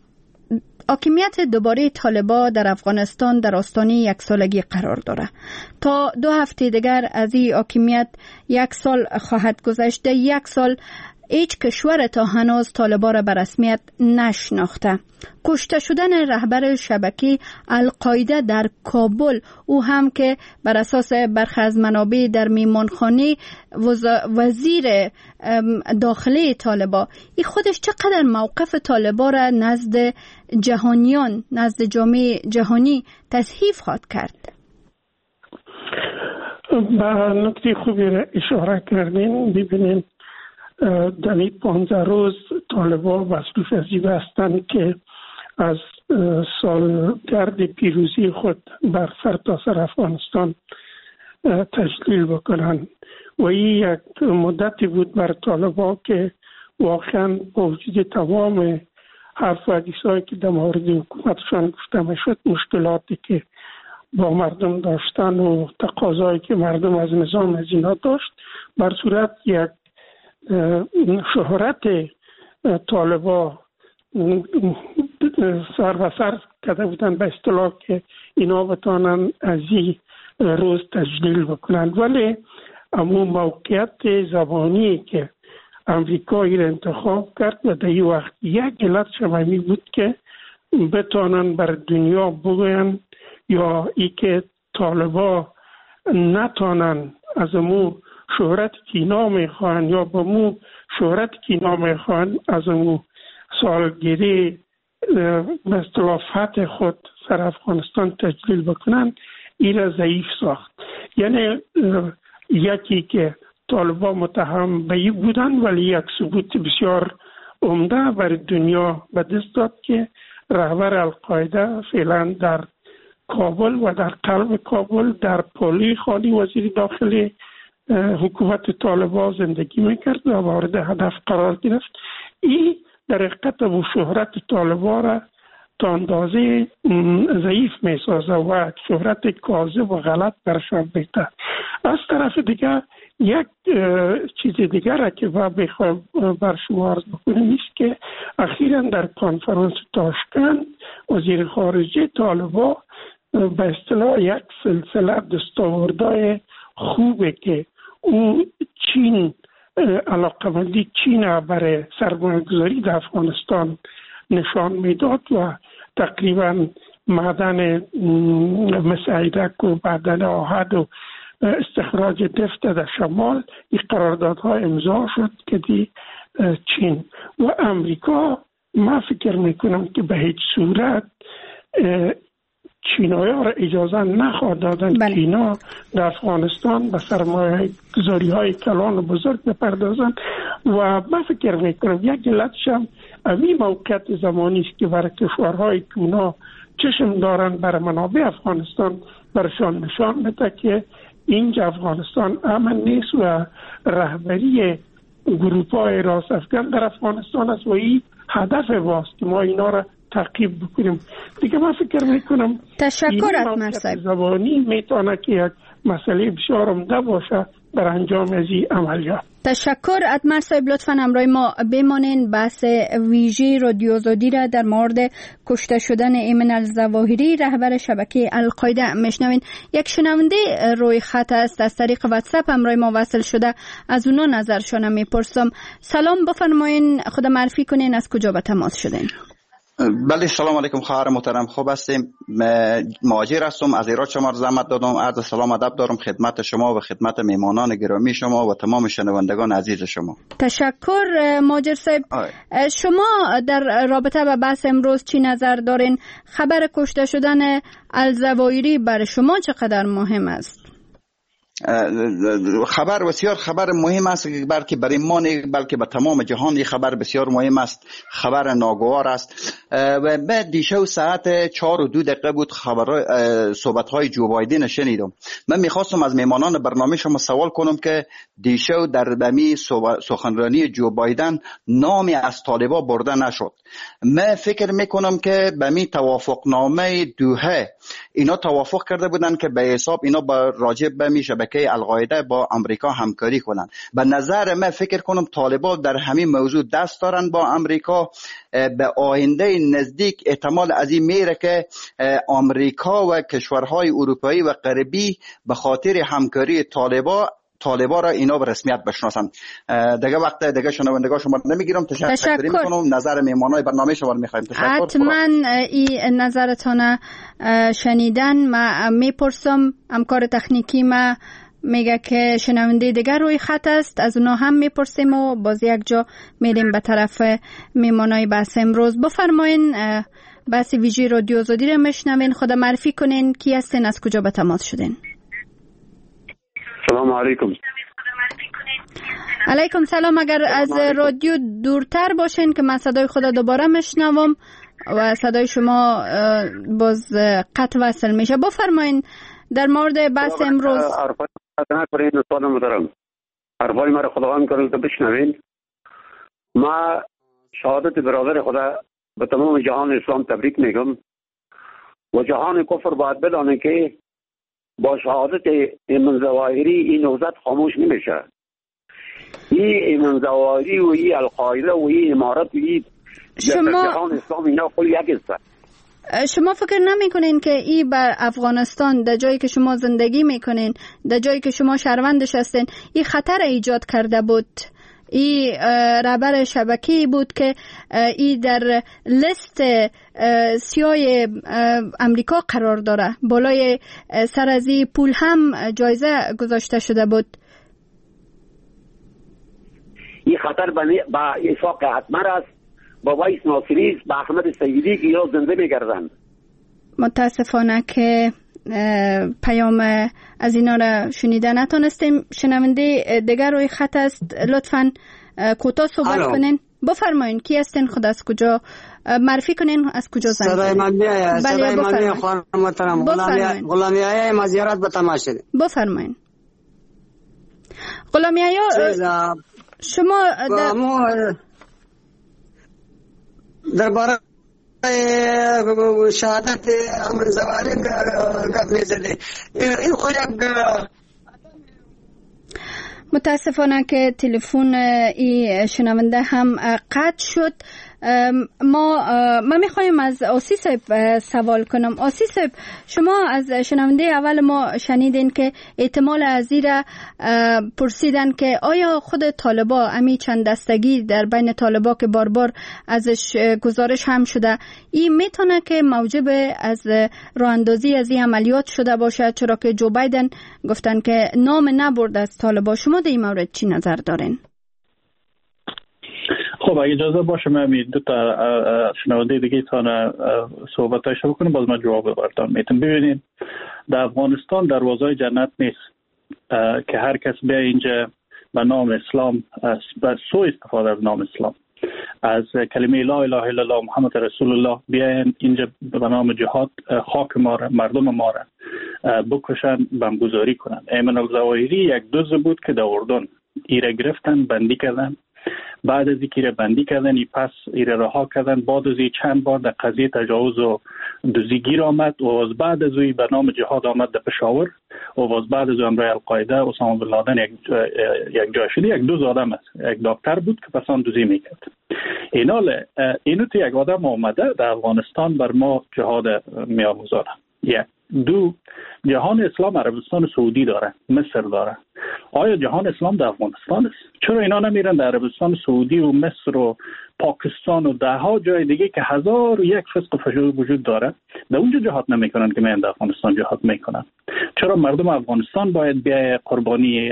حاکمیت دوباره طالبا در افغانستان در آستانه یک سالگی قرار داره. تا دو هفته دیگر از این حاکمیت یک سال خواهد گذشت. در یک سال هیچ کشور تا هنوز طالبا را به رسمیت نشناخته. کشته شدن رهبر شبکه القاعده در کابل، او هم که بر اساس برخی از منابع در میمانخانه وزیر داخلی طالبا، این خودش چقدر موقف طالبا را نزد جهانیان، نزد جامعه جهانی تضعیف خواهد کرد؟ به نکته خوبی را اشاره کردین. ببینید در این پانزده روز طالبا مصروف از این هستند که از سالگرد پیروزی خود بر سرتاسر افغانستان تجلیل بکنند و این یک مدتی بود بر طالبا که واقعا با وجود تمام حرف و حدیثایی که در مورد حکومتشان گفته میشد، مشکلاتی که با مردم داشتن و تقاضایی که مردم از نظام از اینا داشت، بر صورت یک شهرت طالبا سر و سر کرده بودن به اصطلاح که اینا بتانن از این روز تجلیل بکنن. ولی امون موقعیت زبانی که امریکایی را انتخاب کرد و در این وقت یک علت شمامی بود که بتانن بر دنیا بگوین یا ای که طالبا نتانن از امون شهرت که اینا میخوان یا با مو شهرت که اینا میخوان از امو سالگیری به اصطلاح فتح خود سر افغانستان تجلیل بکنن، این را ضعیف ساخت. یعنی یکی که طالبا متهم به این بودن، ولی یک ثبوت بسیار عمده بر دنیا به دست داد که رهبر القاعده فعلا در کابل و در قلب کابل در پلی خانه وزیر داخلی حکومت طالبان زندگی میکرد و مورد هدف قرار گرفت. این در حقیقت و شهرت طالبان را تا اندازه ضعیف میسازه و شهرت کاذب و غلط برشان میده. از طرف دیگر یک چیز دیگر را که با بخوایم بر شما عرض بکنیم است که اخیراً در کنفرانس تاشکند وزیر خارجه طالبان به اصطلاح یک سلسله دستاوردهای خوبه که اون چین علاقمندی چین برای سرمایه‌گذاری در افغانستان نشان میداد و تقریبا معدن مثل عیدک و معدن آهد و استخراج نفت در شمال این قراردادها امضا شد که دی چین و امریکا ما فکر میکنم که به هیچ صورت چینایی ها را اجازه نخواهد دادن که اینا در افغانستان به سرمایه گذاری های کلان و بزرگ بپردازن و من فکر میکنم یک علتش هم امی موقعیت زمانی است که برای کشورهایی که اونا چشم دارن برای منابع افغانستان برشان نشان بده که اینجا افغانستان امن نیست و رهبری گروپ های راست افغان در افغانستان است و این هدف واست که ما اینا را تعقیب بکنیم. دیگه من فکر میکنم تشکر اتمر صاحب زبانی میتونه که یک مسئله بسیار عمده باشه در انجام از این عملیات. تشکر اتمر صاحب، لطفاً همراه ما بمانین. بحث ویژه رادیو آزادی را در مورد کشته شدن ایمن الظواهری رهبر شبکه القاعده میشنوین. یک شنونده روی خط است از طریق واتساپ همراه ما وصل شده، از اونا نظرشون میپرسم. سلام، بفرمایین، خود معرفی کنین، از کجا به تماس شدین؟ بله، سلام علیکم خواهر محترم، خوب هستیم. مهاجر هستم، از ایران شما زحمت دادم. عرض سلام ادب دارم خدمت شما و خدمت میهمانان گرامی شما و تمام شنوندگان عزیز شما. تشکر مهاجر صاحب. شما در رابطه با بحث امروز چی نظر دارین؟ خبر کشته شدن الظواهری برای شما چقدر مهم است؟ خبر بسیار خبر مهم است، بلکه برای ما نه بلکه به تمام جهان این خبر بسیار مهم است، خبر ناگوار است. و بعد دیشب ساعت چهار و دو دقیقه بود خبر صحبت های جو بایدن شنیدم. من میخواستم از میهمانان برنامه شما سوال کنم که دیشب در دمی سخنرانی جو بایدن نامی از طالبان برده نشد. من فکر میکنم که به می توافقنامه دوحه اینا توافق کرده بودن که به حساب اینا با راجع به می شبکه القاعده با امریکا همکاری کنن. به نظر من فکر کنم طالبان در همین موضوع دست دارن با امریکا. به آینده نزدیک احتمال از این میره که امریکا و کشورهای اروپایی و غربی به خاطر همکاری طالبان طالبا را اینا به رسمیت بشناسن. دیگه وقت دیگه شنوندگان شما نمیگیرم. تشکر, تشکر. میکنم. نظر میهمانای برنامه شما رو میخوایم. تشکر. حتما این نظرتان شنیدن. ما میپرسم، همکار تکنیکی ما میگه که شنونده دیگر روی خط است، از اونا هم میپرسیم و باز یک جا میریم به طرف میهمانای بحث امروز. بفرمایین، بحث ویژه رادیو آزادی رو میشنوین. خود معرفی کنین، کی هستین، از کجا به تماس شدین؟ سلام علیکم. علیکم سلام. اگر از رادیو دورتر باشین که من صدای خود دوباره میشنوم و صدای شما باز قطع وصل میشه. بفرمایین در مورد بحث امروز. حرفای من خداوند کنه که بشنوین. ما شهادت برادر خدا به تمام جهان اسلام تبریک میگم و جهان کفر باید بدانه که با شهادت ایمن ظواهری این نوزد خاموش نمیشه. این ایمن ظواهری و این القاعده و این امارت و این جهان اسلام اینا کل یک است. شما فکر نمی کنین که این بر افغانستان در جایی که شما زندگی میکنین، در جایی که شما شهروندش هستین، این خطر ایجاد کرده بود؟ این رهبر شبکه‌ای بود که این در لیست سیاه امریکا قرار داره، بالای سر از این پول هم جایزه گذاشته شده بود. این خطر با ایفاق اتمر است، با وایس ناصری است، با احمد سیدی که یا زنده میگردن. متاسفانه که پیام از اینا را شنیده نتونستیم. شنونده دیگر روی خط است، لطفاً کوتاه صحبت کنین. بفرمایین، کی هستین، خود از کجا معرفی کنین، از کجا زنگ زدین؟ صدای من میاد. صدای من میاد خانم محترم. غلامی غلامی آیا مزیارت به تماشا. بفرمایین. غلامی آیا شما در درباره شهادت امر زواری گپ میزنه. این خود متاسفانه که تلفن ای شنونده هم قطع شد. ما ما میخوایم از آسی صاحب سوال کنم. آسی صاحب، شما از شنونده اول ما شنیدین که احتمال ازیر پرسیدن که آیا خود طالبا امی چند دستگی در بین طالبا که بار بار ازش گزارش هم شده، این میتونه که موجب از راه اندازی از این عملیات شده باشه، چرا که جو بایدن گفتن که نام نبرد از طالبا. شما در این مورد چی نظر دارین؟ خب اگه اجازه باشه من می دو تا شنونده دیگه تان صحبت هایش بکنم، باز من جواب بردم. میتون ببینید در افغانستان دروازه جنت نیست که هر کس بیا اینجا به نام اسلام بر سو استفاده از نام اسلام از کلمه لا اله الا الله محمد رسول الله بیاین اینجا به نام جهاد خاک ما را، مردم ما را بکشن، بمبگذاری کنن. ایمن الظواهری یک دوز بود که در اردن ایره گرفتن، بندی کردن. بعد از اینکه بندی کردن ای پس ایره رها کردن. بعد از چند بار در قضیه تجاوز و دزدگیر آمد و از بعد از اوی به نام جهاد آمد در پشاور و از بعد از امرای القاعده اسامه بن لادن یک یک جای شده. یک دوز آدم است، یک دکتر بود که پسان دوزی میکرد. اینال اینو تو یک آدم آمده در افغانستان بر ما جهاد میآموزه. یک دو، جهان اسلام عربستان سعودی داره، مصر داره. آیا جهان اسلام در افغانستان است؟ چرا اینا نمیرن در عربستان سعودی و مصر و پاکستان و ده ها جای دیگه که هزار و یک فسق و فجور وجود داره، در اونجا جهاد نمیکنن که من در افغانستان جهاد میکنن؟ چرا مردم افغانستان باید بیای قربانی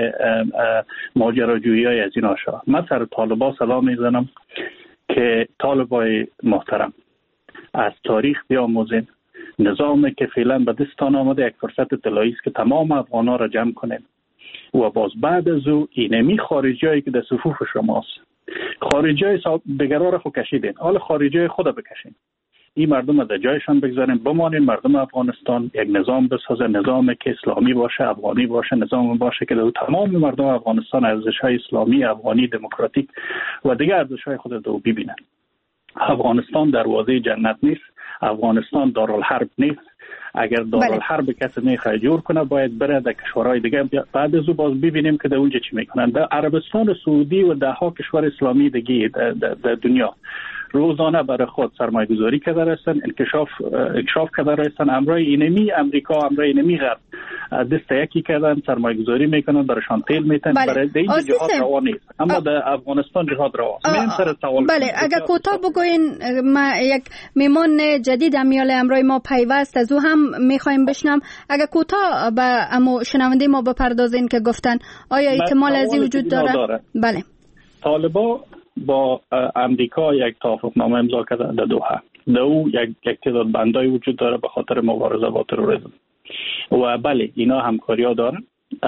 ماجراجویی های از اینا شد؟ من سر طالبا سلام میزنم که طالبای محترم، از تاریخ بیاموزین. نظامی که فعلا به دستان آمده یک فرصت طلایی است که تمام افغانا را جمع کنیم و باز بعد از او اینمی خارجی هایی که در صفوف شماست، خارجی های دیگرها را خود کشیدین، حالا خارجی های خود بکشین. این مردم در جایشان بگذارین، بمانین. مردم افغانستان یک نظام بسازه، نظامی که اسلامی باشه، افغانی باشه، نظام باشه که در تمام مردم افغانستان ارزش های اسلامی، افغانی، دموکراتیک و دیگر ارزش های خود رو ببینن. افغانستان دروازه جنت نیست، افغانستان دارالحرب نیست. اگر دارالحرب کسی میخواد جور کنه باید بره در کشورهای دیگه. بعد از او باز ببینیم که در اونجا چی میکنن. در عربستان سعودی و ده ها کشور اسلامی دیگه در دنیا روزانه برای خود سرمایه گذاری کرده هستن، انکشاف انکشاف کرده هستن. امرای اینمی امریکا، امرای اینمی غرب دست یکی کردن، سرمایه گذاری میکنن، برایشان تیل میتن. برای اینجا جهاد روا نیست، اما در افغانستان جهاد روا. من سر سوال بله، اگر کوتاه بگوین، ما یک میمان جدید امیال امرای ما پیوست از او هم میخوایم بشنم. اگر کوتاه به امو شنونده ما بپردازین که گفتن آیا احتمال از این وجود داره؟ داره؟ بله. طالبا با امریکا یک توافقنامه امضا کرده در دوحه. در او یک یک تعداد بندای وجود داره به خاطر مبارزه با تروریسم و بله اینا همکاری ها دارن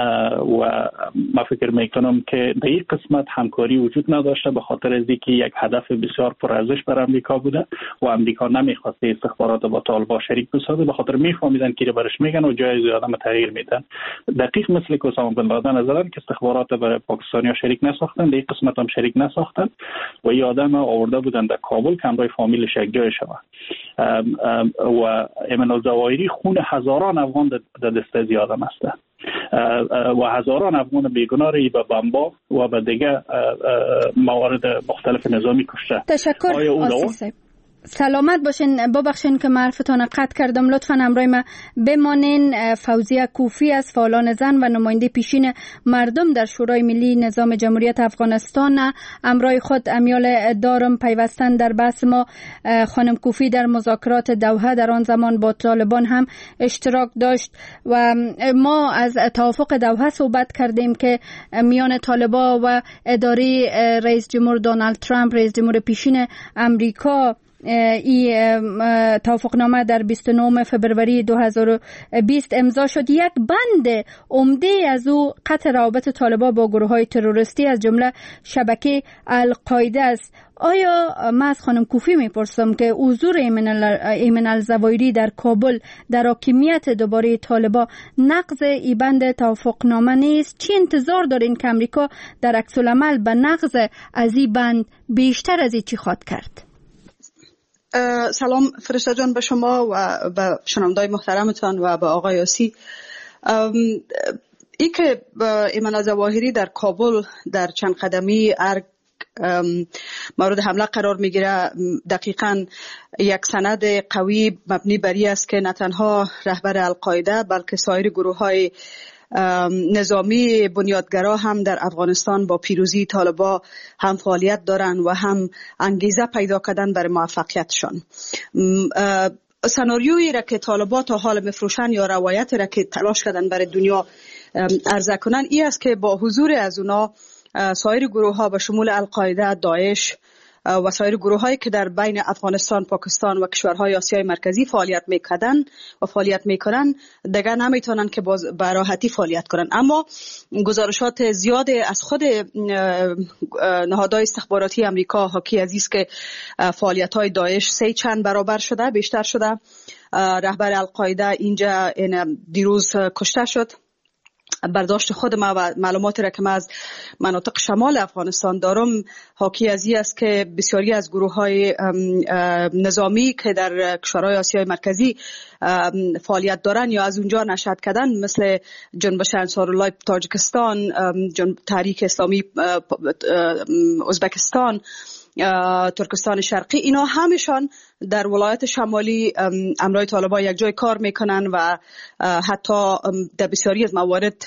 و من فکر میکنم که در این قسمت همکاری وجود نداشته به خاطر از اینکه یک هدف بسیار پرارزش بر امریکا بوده و امریکا نمیخواسته استخبارات با طالبان شریک بسازه، به خاطر میفهمیدن که برش میگن و جای زیاده ما تغییر میدن. دقیق مثل که اسامه بن لادن نظرن که استخبارات برای پاکستانیا شریک نساختن، در این قسمت هم شریک نساختن و این آدم آورده بودن در کابل که همراه فامیلش یک جای شوه. و ایمن الظواهری خون هزاران افغان در دست زیاده است و هزاران افغان بیگناه را به بمبا و به دیگه موارد مختلف نظامی کشته. تشکر آسی صاحب. سلامت باشین. ببخشین که معرفتان قطع کردم. لطفاً همراه ما بمانین. فوزیه کوفی از فعالان زن و نماینده پیشین مردم در شورای ملی نظام جمهوریت افغانستان همراه خود امیال دارم پیوستن در بحث ما. خانم کوفی در مذاکرات دوحه در آن زمان با طالبان هم اشتراک داشت و ما از توافق دوحه صحبت کردیم که میان طالبان و اداره رئیس جمهور دونالد ترامپ، رئیس جمهور پیشین امریکا، این توافقنامه در بیست و نهم فبروری دو هزار و بیست امضا شد. یک بند عمده از او قطع روابط طالبان با گروه‌های تروریستی از جمله شبکه القاعده است. آیا من از خانم کوفی میپرسم که حضور ایمن الظواهری در کابل در حاکمیت دوباره طالبان نقض این بند توافقنامه نیست؟ چی انتظار دارین که امریکا در عکس العمل به نقض از این بند بیشتر از این چی خواهد کرد؟ سلام فرشته جان به شما و به شنوندای محترمتان و به آقای آسی. ای که ایمان ظواهری در کابل در چند قدمی ارگ مورد حمله قرار میگیره، دقیقاً یک سند قوی مبنی بر این است که نه تنها رهبر القاعده بلکه سایر گروه‌های نظامی بنیادگرا هم در افغانستان با پیروزی طالبان هم فعالیت دارن و هم انگیزه پیدا کردن برای موفقیتشان. سناریویی را که طالبان تا حال میفروشن یا روایت را که تلاش کردن برای دنیا عرضه کنن این است که با حضور از اونا سایر گروه ها به شمول القاعده، داعش و سایر گروه هایی که در بین افغانستان، پاکستان و کشورهای آسیای مرکزی فعالیت میکردن و فعالیت میکنن دیگر نمیتونن که باز به راحتی فعالیت کنن. اما گزارشات زیاد از خود نهادهای استخباراتی امریکا حاکی از است که فعالیت های داعش سه چند برابر شده، بیشتر شده. رهبر القاعده اینجا دیروز کشته شد. برداشت خود ما و معلوماتی را که من از مناطق شمال افغانستان دارم حاکی از این است که بسیاری از گروه‌های نظامی که در کشورهای آسیای مرکزی فعالیت دارن یا از اونجا نشأت کردن، مثل جنبش انصارالله تاجیکستان، تحریک اسلامی ازبکستان، ترکستان شرقی، اینا همشان در ولایت شمالی امرای طالبان یک جای کار میکنن و حتی در بسیاری از موارد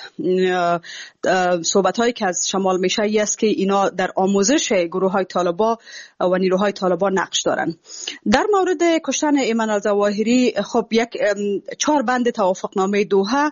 صحبت هایی که از شمال میشه ای است که اینا در آموزش گروه های طالبان و نیروهای طالبان نقش دارن. در مورد کشتن ایمان الظواهری، خب یک چهار بند توافقنامه دوحه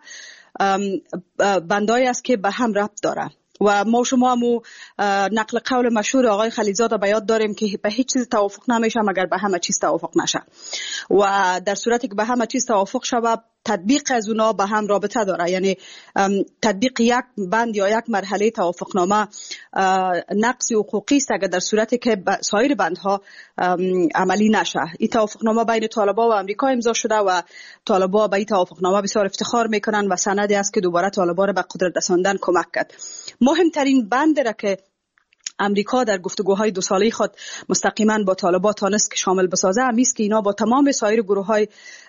بندایی است که به هم ربط داره و ما شما همو نقل قول مشهور آقای خلیلزاده به یاد داریم که به هیچ چیز توافق نمیشه مگر به همه چیز توافق نشه و در صورتی که به همه چیز توافق شود تطبیق از اونا به هم رابطه داره. یعنی تطبیق یک بند یا یک مرحله توافقنامه نقص حقوقی است اگر در صورتی که سایر بندها عملی نشه. این توافقنامه بین طالبان و امریکا امضا شده و طالبان به این توافقنامه بسیار افتخار میکنن و سندی است که دوباره طالبان را به قدرت رساندن کمک کرد. مهمترین بند را که امریکا در گفتگوهای دو ساله خود مستقیما با طالبان تانست که شامل بسازه همیست که اینا با تمام سایر گروه‌های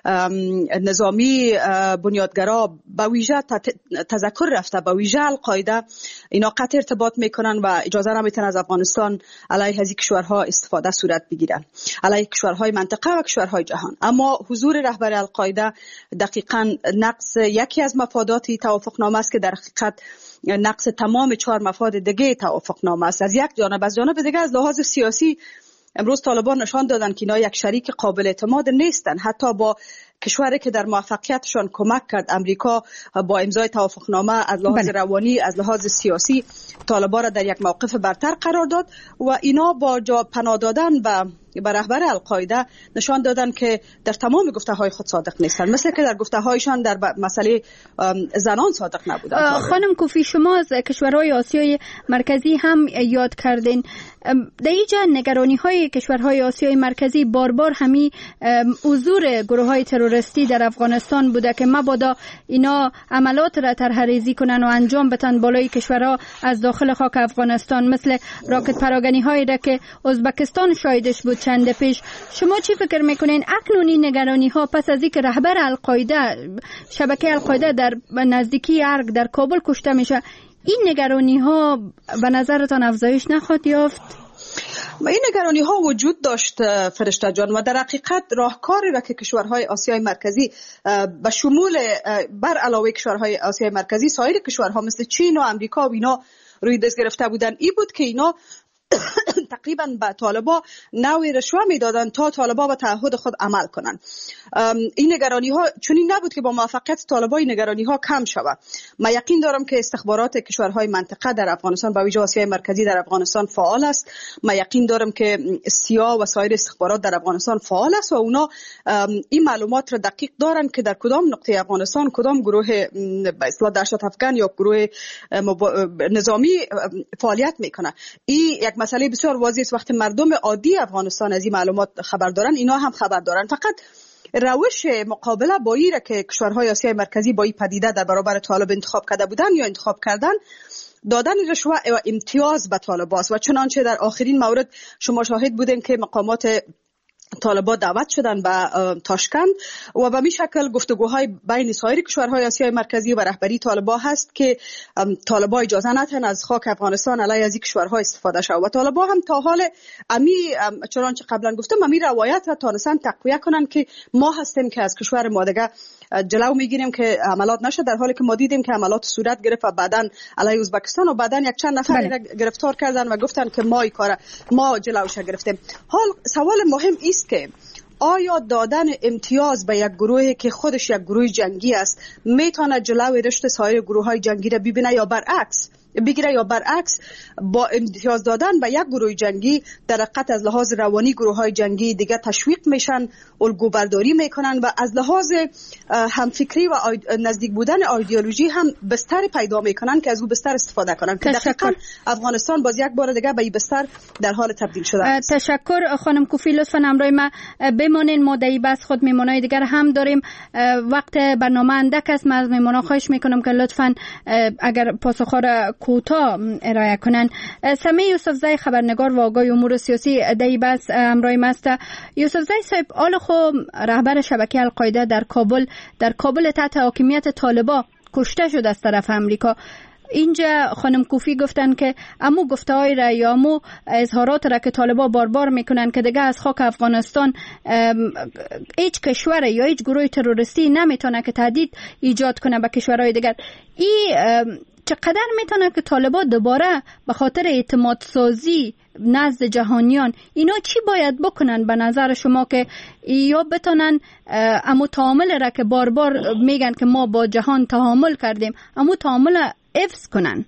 نظامی بنیادگرا به ویژه تذکر رفته، به ویژه القاعده اینا قطع ارتباط میکنن و اجازه نمیتن از افغانستان علیه از کشورها استفاده صورت بگیرن، علیه کشورهای منطقه و کشورهای جهان. اما حضور رهبر القاعده دقیقاً نقص یکی از مفادات توافقنامه است که در حقیقت نقص تمام چهار مفاد دیگه توافقنامه است. از یک جانب، از جانب دیگه از لحاظ سیاسی امروز طالبان نشان دادن که اینا یک شریک قابل اعتماد نیستن. حتی با کشوری که در موفقیتشان کمک کرد امریکا با امضای توافقنامه از لحاظ روانی، از لحاظ سیاسی طالبان را در یک موقف برتر قرار داد و اینا با جا پناه دادن به به رهبر القاعده نشان دادن که در تمام گفته‌های خود صادق نیستن، مثل که در گفته‌هایشان در مسئله زنان صادق نبودن. خانم کوفی، شما از کشورهای آسیای مرکزی هم یاد کردین. در اینجا نگرانی‌های کشورهای آسیای مرکزی بار بار همی حضور گروه‌های تروریستی در افغانستان بوده که مبادا اینا عملات را طرح‌ریزی کنن و انجام بدن بالای کشورها از داخل خاک افغانستان، مثل راکت پراگنده‌هایی را که ازبکستان شاهدش بود چند پیش. شما چی فکر میکنین اکنون این نگرانی ها پس از اینکه رهبر القاعده، شبکه القاعده در نزدیکی ارگ در کابل کشته میشه، این نگرانی ها به نظرتان افزایش نخواهد یافت؟ این نگرانی ها وجود داشت فرشته جان و در حقیقت راهکاری را که کشورهای آسیای مرکزی به شمول بر علاوه کشورهای آسیای مرکزی سایر کشورها مثل چین و امریکا و اینا روی دست گرفته بودن این بود که اینا تقریبا به طالبان نوعی رشوه میدادن تا طالبان به تعهد خود عمل کنن. این نگرانی ها چنین نبود که با موفقیت طالبان این نگرانی ها کم شود. من یقین دارم که استخبارات کشورهای منطقه در افغانستان با ویژه آسیای مرکزی در افغانستان فعال است. من یقین دارم که سیا و سایر استخبارات در افغانستان فعال است و اونا این معلومات را دقیق دارن که در کدام نقطه افغانستان کدام گروه به اصطلاح دهشت افکن یا گروه نظامی فعالیت میکنه. این یک مسئله بسیار واضحه است. وقتی مردم عادی افغانستان از این معلومات خبر دارن اینا هم خبر دارن. فقط روش مقابله با این که کشورهای آسیای مرکزی با این پدیده در برابر طالب انتخاب کرده بودن یا انتخاب کردن دادن رشوه و امتیاز به طالبان است و چنانچه در آخرین مورد شما شاهد بودین که مقامات طالبان دعوت شدن به تاشکند و به می شکل گفتگوهای بین سایر کشورهای آسیای مرکزی و رهبری طالبان هست که طالبان اجازه ندهند از خاک افغانستان علیه از این کشورها استفاده شود و طالبان هم تا حال امی چنانچه قبلا گفتم امی روایت را تانستن تقویه کنن که ما هستیم که از کشور ما دیگه جلو میگیریم که عملات نشه، در حالی که ما دیدیم که عملات صورت گرفت و بعداً علیه ازبکستان و بعداً یک چند نفر را گرفتار کردن و گفتن که ما این کار ما جلوش گرفتیم. حال سوال مهم است که آیا دادن امتیاز به یک گروهی که خودش یک گروه جنگی است میتونه جلوی رشد سایر گروه‌های جنگی را ببینه یا برعکس بگیره یا برعکس با امتیاز دادن به یک گروه جنگی در حقیقت از لحاظ روانی گروه‌های جنگی دیگه تشویق میشن، الگوبرداری میکنن و از لحاظ همفکری و نزدیک بودن ایدئولوژی هم بستر پیدا میکنن که از او بستر استفاده کنن که دقیقاً افغانستان باز یک بار دیگه به این بستر در حال تبدیل شده است. تشکر خانم کوفی، لطفاً همراه ما بمانین، ما در بس خود میمونای دیگر هم داریم، وقت برنامه اندک است. من از میمونا خواهش میکنم که لطفاً اگر پاسخ را کوتاه ارائه کنن. سمیع یوسفزی خبرنگار و آگاه امور سیاسی در بس همراه ما است. یوسفزی صاحب، آل خو رهبر شبکه القاعده در کابل در کابل تحت حاکمیت طالبان کشته شد از طرف امریکا. اینجا خانم کوفی گفتن که امو گفته‌های را یا امو اظهارات را که طالبان بار بار میکنن که دیگه از خاک افغانستان هیچ کشور یا هیچ گروه تروریستی نمیتونه که تهدید ایجاد کنه به کشورهای دیگر. این چقدر میتونه که طالبان دوباره به خاطر اعتماد سازی نزد جهانیان اینا چی باید بکنن به نظر شما که یا بتونن امو تعامل را که بار بار میگن که ما با جهان تعامل کردیم امو تعامل حفظ کنن؟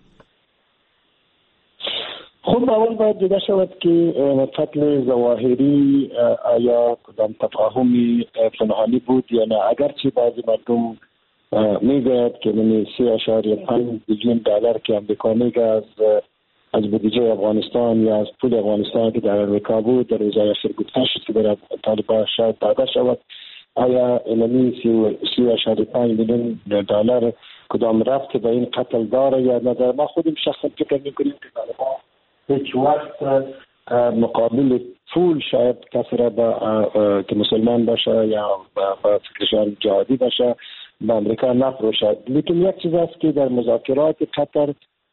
خب اول باید دیده شود که فتل ظواهری آیا کدام تفاهمی پنهانی بود یا نه. اگرچه بعضی مردم میگوید که من سه اشاریه پنج بیلیون دلار که امریکا میگه از از بودجه افغانستان یا از پول افغانستان که در امریکا بود در روزهای اخیر گفته شد که برای طالبان شاید داده شود، آیا اینمی سی اشاریه پنج میلیون دلار کدام رفت به این قتل داره یا نداره؟ ما خودم شخصا فکر میکنیم که طالبان هیچ وقت مقابل پول شاید کسی را که مسلمان باشه یا با فکرشان جهادی باشه به امریکا نفروشد. لیکن یک چیز است که در مذاکرات قطر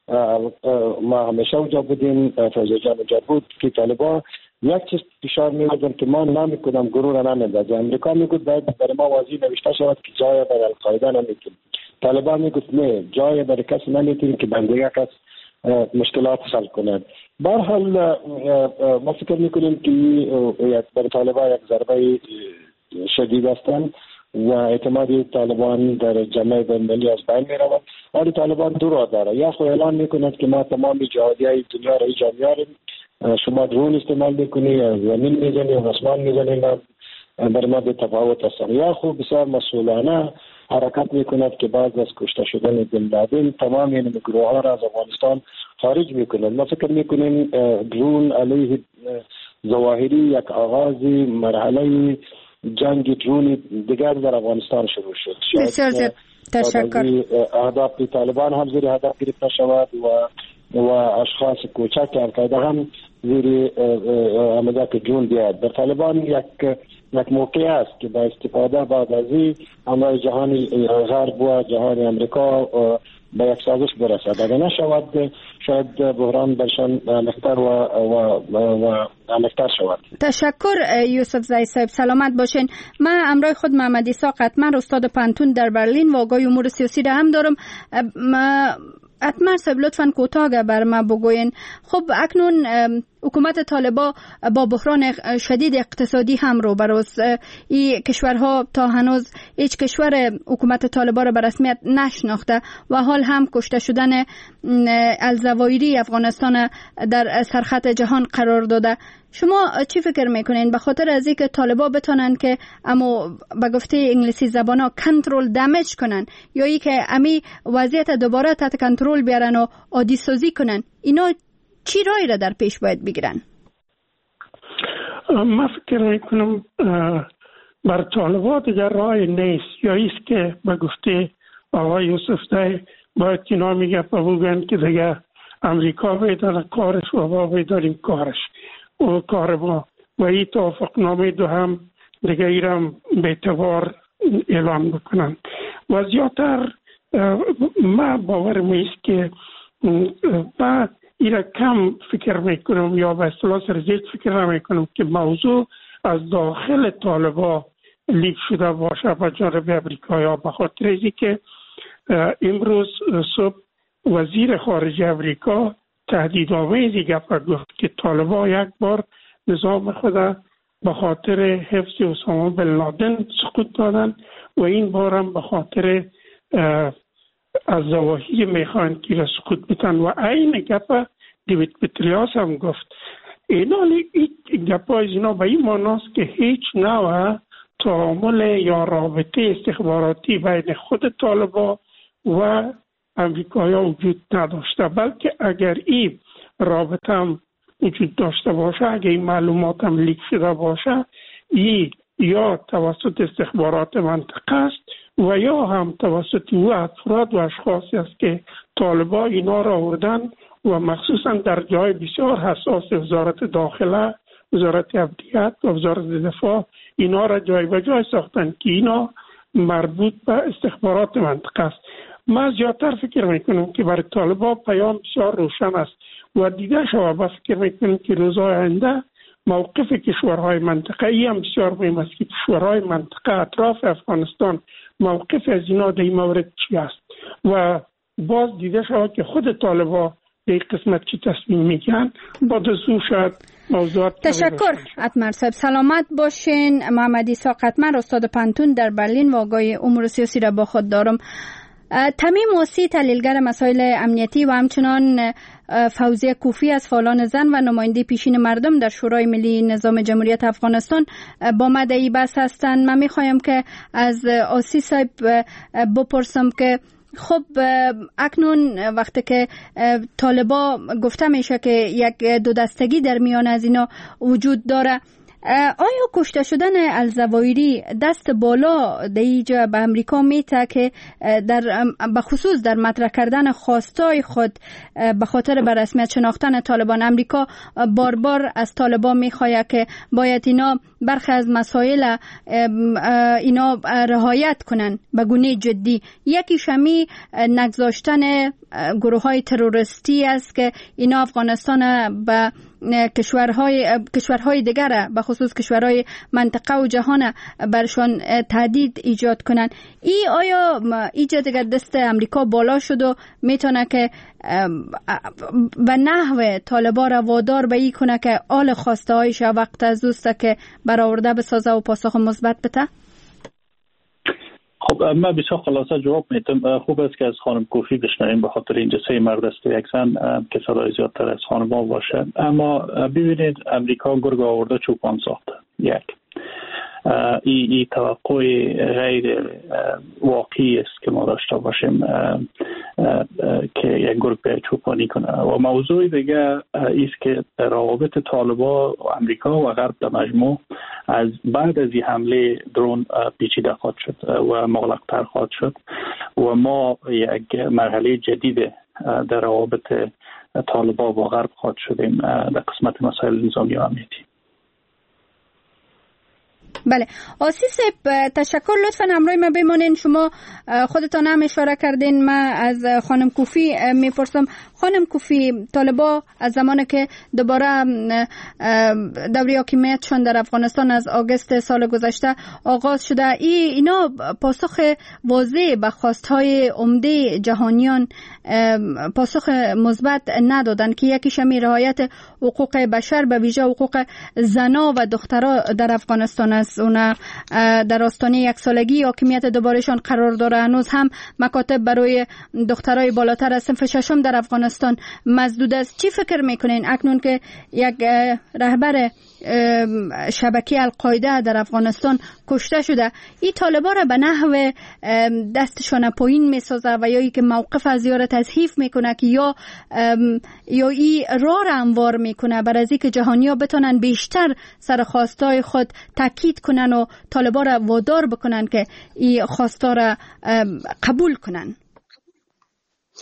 ما همیشه اونجا بودیم، فوزی جان اونجا بود که طالبان یک چیز فشار می‌آوردن که ما نمی‌کنم گروه را نمی‌دازیم. امریکا میگفت باید برای ما واضح نوشته شود که جای برای القاعده نمی‌کنیم. طالبان میگفت نه، جای برای کسی نمی‌کنیم که بندگی کس مشکلات حل کنند. به هر حال ما فکر می‌کنیم که برای طالبان یک ضربه شدید هستند و اعتماد طالبان در جامعه بین‌المللی از بین می‌رود. ولی طالبان دو راه داره، یا خود اعلان می‌کند که ما تمام جهادیای دنیا را ایجاد می‌آوریم، شما درون استعمال می‌کنی یا زمین می‌زنی یا آسمان می‌زنی، برای ما به تفاوت هستند، یا خود بسیار مسئولانه حرکت می‌کند که بعد از کشته شدن بن لادن تمام این گروه‌ها را از افغانستان خارج می‌کند. ما فکر می‌کنیم درون علیه ظواهری یک آغاز مرحله جنگ درون دیگر در افغانستان شروع شد. بسیار تشکر. اهداف طالبان هم زیر هدف گرفته شود و و اشخاص کوچک القاعده هم زیر عملیات جون بیاد. در طالبان یک یک موقع است که با استفاده بعد از این همراه جهان غرب و جهان امریکا به یک سازش برسد. اگر نشود شاید بحران برشان عمیق‌تر و و و عمیق‌تر شود. تشکر یوسفزی صاحب، سلامت باشین. من همراه خود محمد عیسی قطمر استاد پانتون در برلین و آگاه امور سیاسی را هم دارم. اتمر صاحب لطفاً کوتاه بر ما بگوین. خب اکنون حکومت طالبان با بحران شدید اقتصادی هم روبروست. این کشورها تا هنوز هیچ کشور حکومت طالبان را به رسمیت نشناخته و حال هم کشته شدن الزوایری افغانستان در سرخط جهان قرار داده. شما چی فکر میکنین به خاطر از اینکه طالبان بتونن که اما به گفته انگلیسی زبانا کنترل دمیج کنن یا ای که امی وضعیت دوباره تحت کنترل بیارن و عادی سازی کنن، اینا چی راهی را در پیش باید بگیرن؟ من فکر میکنم بر طالبان دیگر راهی نیست، یا ایست که به گفته آقای یوسفزی باید که نامی گپ بگن که دیگر امریکا بیداره کارش و ما بیداریم کارش و کار ما و این توافقنامه دو هم دیگه ایرم به اعتبار اعلان بکنن. و زیادتر ما باورم است که بعد ایره کم فکر میکنم یا به اصطلاح سرزیت فکر نمیکنم که موضوع از داخل طالبا لیک شده باشه به جانب امریکا، به خاطر اینکه که امروز صبح وزیر خارجه امریکا تهدیدآمیزی گفت گفت که طالبا یک بار نظام خود به خاطر حفظ اسامه بن لادن سقوط دادن و این بار هم به خاطر از زواهی میخوان که را سقوط بتن. و این گفت دیوید پتریاس هم گفت اینا این گفت اینا به این معناست که هیچ نوع تعامل یا رابطه استخباراتی بین خود طالبا و امریکایی وجود نداشته، بلکه اگر این رابطه هم وجود داشته باشه، اگر این معلومات هم لیک شده باشه، این یا توسط استخبارات منطقه است و یا هم توسط او افراد و اشخاصی است که طالبا اینا را آوردن و مخصوصا در جای بسیار حساس وزارت داخله، وزارت امنیت و وزارت دفاع اینا را جای به جای ساختن که اینا مربوط به استخبارات منطقه است. من زیادتر فکر میکنم که برای طالبا پیام بسیار روشن است و دیده شما با فکر میکنم که روزهای آینده موقف کشورهای منطقه ای هم بسیار مهم است که کشورهای منطقه اطراف افغانستان موقف از اینا در این مورد چی است و باز دیده شود که خود طالبا در این قسمت چی تصمیم میگن. با دستور شاید موضوعات تشکر اتمر صاحب، سلامت باشین. محمد عیسی قطمر استاد پانتون در برلین و آگاهی امور سیاسی را با خود دارم. تمیم موسی تحلیلگر مسائل امنیتی و همچنان فوزیه کوفی از فعالان زن و نماینده پیشین مردم در شورای ملی نظام جمهوریت افغانستان با مدعی بحث هستند. من میخوایم که از آسی صاحب بپرسم که خب اکنون وقتی که طالبا گفته میشه که یک دو دستگی در میان از اینا وجود داره، آیا کشته شدن الزوایری دست بالا در اینجا به امریکا میته که در بخصوص در مطرح کردن خواستای خود به خاطر به رسمیت شناختن طالبان، امریکا بار بار از طالبان میخواد که باید اینا برخی از مسائل اینا رعایت کنن به گونه جدی؟ یکی شمی نگذاشتن گروه های تروریستی است که اینا افغانستان به کشورهای کشورهای دیگر به خصوص کشورهای منطقه و جهان برشان تهدید ایجاد کنن. ای آیا ایجاد دیگر دست امریکا بالا شد و میتونه که به نحو طالبا را وادار به ای کنه که آل خواسته هایش وقت از دوسته که برآورده بسازه و پاسخ مثبت بده؟ خب من بسیار خلاصه جواب میدم. خوب است که از خانم کوفی بشنویم به خاطر اینجا سه مرد است و یک زن که صدای زیادتر از خانم‌ها باشه. اما ببینید امریکا گرگ آورده چوپان ساخته. یک این ای توقع غیر واقعی است که ما داشته باشیم که یک گرگ به چوپانی کنه. و موضوع دیگه است که روابط طالبا و امریکا و غرب در مجموع از بعد از این حمله درون پیچیده خواهد شد و مغلق‌تر خواهد شد و ما یک مرحله جدید در روابط طالبا و غرب خواهد شدیم در قسمت مسائل نظامی و امنیتی. بله آسی صاحب تشکر. لطفا همراه ما بمانین. شما خودتان هم اشاره کردین. من از خانم کوفی میپرسم. خانم کوفی، طالبا از زمانی که دوباره دوره حاکمیتشون در افغانستان از آگوست سال گذشته آغاز شده، ای اینا پاسخ واضح به خواستهای عمده جهانیان پاسخ مثبت ندادن که یکیش هم رعایت حقوق بشر به ویژه حقوق زنا و دخترها در افغانستان است. اونا در آستانه یک سالگی حاکمیت دوبارهشان قرار داره. هنوز هم مکاتب برای دخترای بالاتر از صنف ششم در افغانستان مسدود است. چی فکر میکنین اکنون که یک رهبر شبکه القاعده در افغانستان کشته شده، این طالبا را به نحو دستشان پایین میسازه و یا ای که موقف از یاره تضعیف میکنه که یا یا ای راه را هموار میکنه بر از اینکه جهانی‌ها بتونن بیشتر سر خواستای خود تاکید کنن و طالبا را وادار بکنن که این خواستا را قبول کنن؟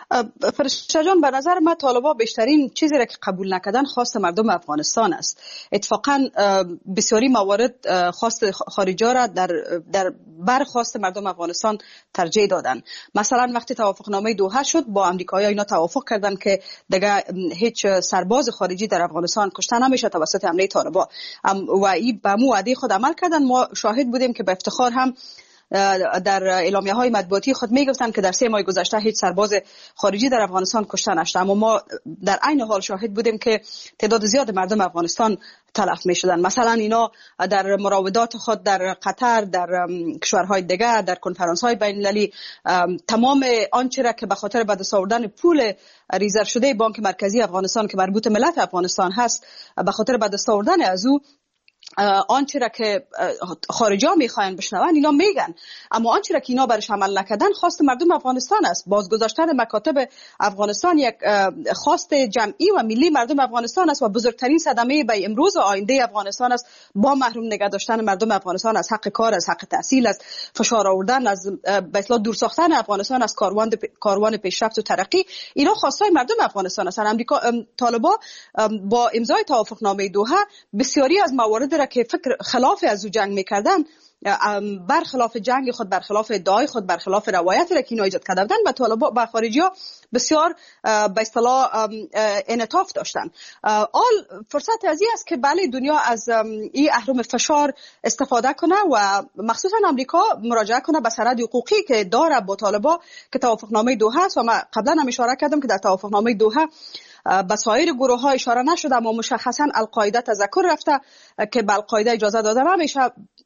فرشته جان، به نظر من طالبان بیشترین چیزی را که قبول نکردن خواست مردم افغانستان است. اتفاقا بسیاری موارد خواست خارجی را در در برخواست مردم افغانستان ترجیح دادن. مثلا وقتی توافقنامه دوحه شد با امریکایی اینا توافق کردن که دیگه هیچ سرباز خارجی در افغانستان کشته نمیشه توسط حمله طالبان و این به مو وعده خود عمل کردن. ما شاهد بودیم که به افتخار هم در اعلامیه های مطبوعاتی خود میگفتن که در سه ماه گذشته هیچ سرباز خارجی در افغانستان کشته نشده، اما ما در عین حال شاهد بودیم که تعداد زیاد مردم افغانستان تلف میشدن. مثلا اینا در مراودات خود در قطر، در کشورهای دیگه، در کنفرانس های بین المللی تمام آنچه را که به خاطر به دست آوردن پول ریزرو شده بانک مرکزی افغانستان که مربوط ملت افغانستان هست، به خاطر به دست آوردن از او آنچه را که خارجی ها میخواین بشنون اینا میگن، اما آنچه را که اینا برش عمل نکردن خواست مردم افغانستان است. بازگذاشتن مکاتب افغانستان یک خواست جمعی و ملی مردم افغانستان است و بزرگترین صدمه به امروز و آینده افغانستان است. با محروم نگه داشتن مردم افغانستان از حق کار، از حق تحصیل، از فشار آوردن، از به اصطلاح دور ساختن افغانستان از کاروان کاروان پیشرفت و ترقی، اینا خواستای مردم افغانستان است. امریکا طالبان با امضای توافقنامه دوحه بسیاری از موارد که فکر خلاف از او جنگ میکردن، برخلاف جنگ خود، برخلاف ادعای خود، برخلاف روایتی را که اینا ایجاد کرده بودن، به طالبان به خارجی‌ها بسیار به اصطلاح انعطاف داشتن. آل فرصت ازی است که بله دنیا از این اهرم فشار استفاده کنه و مخصوصا امریکا مراجعه کنه به سند حقوقی که داره با طالبان که توافقنامه دوحه است. و من قبلا هم اشاره کردم که در توافقنامه دوحه به سایر گروه ها اشاره نشده، اما مشخصا القاعده تذکر رفته که به القاعده اجازه داده نمیشه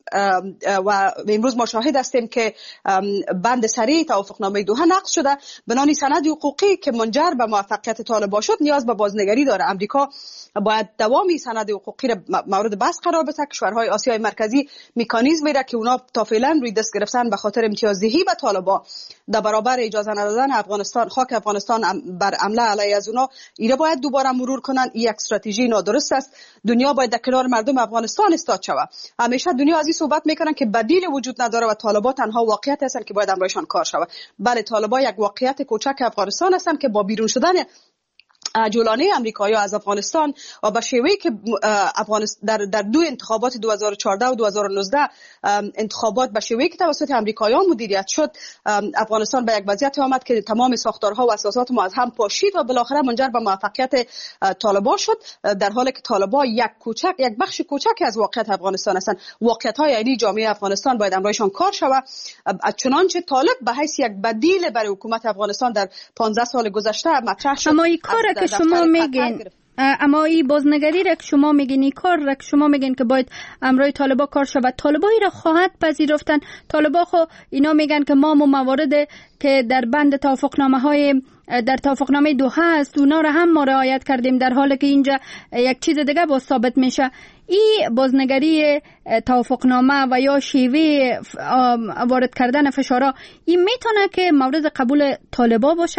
و امروز ما شاهد هستیم که بند سری توافقنامه دوحه نقض شده. بنابراین سند حقوقی که منجر به موفقیت طالبان شد نیاز به بازنگری داره. امریکا باید دوامی سند حقوقی را مورد بحث قرار بده. کشورهای آسیای مرکزی مکانیزمی را که اونا تا فعلا روی دست گرفتن به خاطر امتیازدهی به طالبان در برابر اجازه ندادن افغانستان خاک افغانستان بر حمله علیه از اونا، اینا باید دوباره مرور کنن. این یک استراتژی نادرست است. دنیا باید در کنار مردم افغانستان ایستاد شود. همیشه دنیا از این صحبت میکنن که بدیل وجود نداره و طالبان تنها واقعیت هستن که باید امرایشان کار شود. بله طالبان یک واقعیت کوچک افغانستان هستن که با بیرون شدن جولانه امریکایی از افغانستان و به شیوهی که افغانستان در در دو انتخابات دو هزار و چهارده و دو هزار و نوزده انتخابات به شیوهی که توسط امریکایی‌ها مدیریت شد، افغانستان به یک وضعیت آمد که تمام ساختارها و اساسات ما از هم پاشید و بالاخره منجر به موفقیت طالبان شد، در حالی که طالبان یک کوچک یک بخش کوچکی از واقعیت افغانستان هستند. واقعیت‌های عینی جامعه افغانستان باید امرایشان کار شود. چنانچه طالب به حیث یک بدیل برای حکومت افغانستان در پانزده سال گذشته مطرح شد. اما این کار که شما میگین، اما این بازنگری را که شما میگین، این کار را که شما میگین که باید امرای طالبان کار شود، طالبان را خواهد پذیرفتن؟ طالبان خو اینا میگن که ما موارد که در بند توافقنامه های در توافقنامه دوحه است اونا را هم ما رعایت کردیم، در حالی که اینجا یک چیز دیگه باز ثابت میشه. این بازنگری توافقنامه و یا شیوه وارد کردن فشارها این میتونه که مورد قبول طالبان باشه؟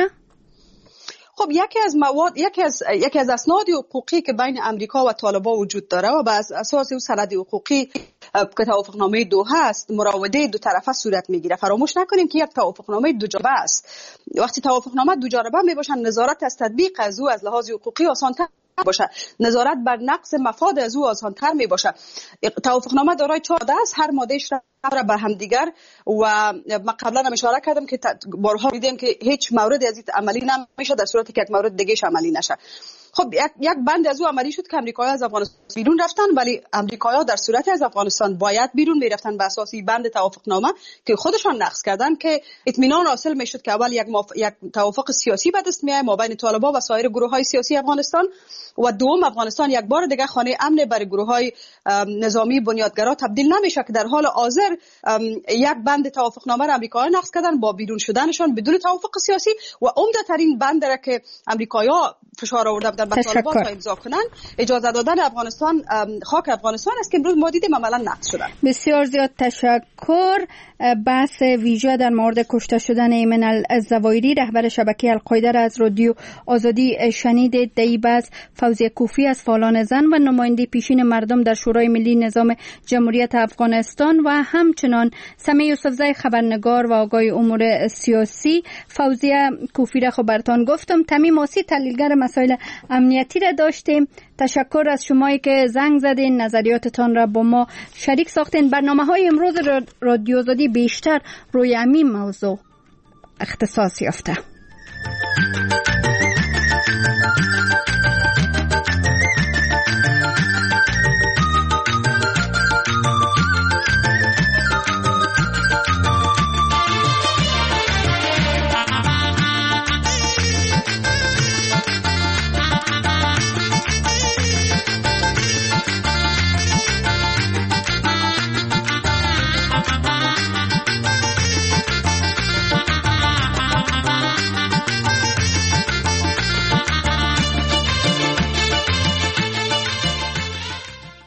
خب یکی از مواد یکی از یکی از اسناد حقوقی که بین امریکا و طالبان وجود داره و بر اساس اون سند حقوقی که توافقنامه دوحه است، مراوده دو طرفه صورت میگیره. فراموش نکنیم که یک توافقنامه دو جانبه است. وقتی توافقنامه دو جانبه میباشه، نظارت از تطبیق از او از لحاظ حقوقی آسان‌تر باشه، نظارت بر نقص مفاد از او آسان‌تر میباشه. توافقنامه دارای چهار ماده است، هر ماده‌اش را به هم دیگر و ما قبلا هم اشاره کردم که بارها دیدیم که هیچ مورد از این عملی نمیشه در صورتی که یک مورد دیگه‌اش عملی نشه. خب یک یک بند از او عملی شد که امریکایی‌ها از افغانستان بیرون رفتن، ولی امریکایی‌ها در صورتی از افغانستان باید بیرون میرفتن به اساس بند توافقنامه که خودشان نقض کردن، که اطمینان حاصل میشد که اول یک مف... یک توافق سیاسی به دست میاد ما بین طالبان و سایر گروه‌های سیاسی افغانستان، و دوم افغانستان یک بار دیگه خانه امن برای گروه‌های نظامی بنیادگرا تبدیل نمیشه که در حال حاضر یک بند توافقنامه را امریکایی‌ها نقض کردن با بیرون شدنشان بدون توافق سیاسی، و عمده ترین بند را که امریکایی‌ها فشار آورده بودن به طالبان تا امضا کنن. اجازه دادن افغانستان خاک افغانستان است که امروز ما دیدیم عملا نقض شده. بسیار زیاد تشکر. بحث ویژه در مورد کشته شدن ایمن الزوایری رهبر شبکه القاعده را از رادیو آزادی شنیدید. دیباز فوزیه کوفی از فعالان زن و نماینده پیشین مردم در شورای ملی نظام جمهوریت افغانستان و همچنان سمیع یوسفزای خبرنگار و آگاه امور سیاسی. فوزیه کوفی را خبرتان گفتم. تمیم آسی تحلیلگر مسائل امنیتی را داشتیم. تشکر از شمایی که زنگ زدین، نظریاتتان را با ما شریک ساختین. برنامه‌های امروز رادیو آزادی بیشتر روی همین موضوع اختصاص یافته.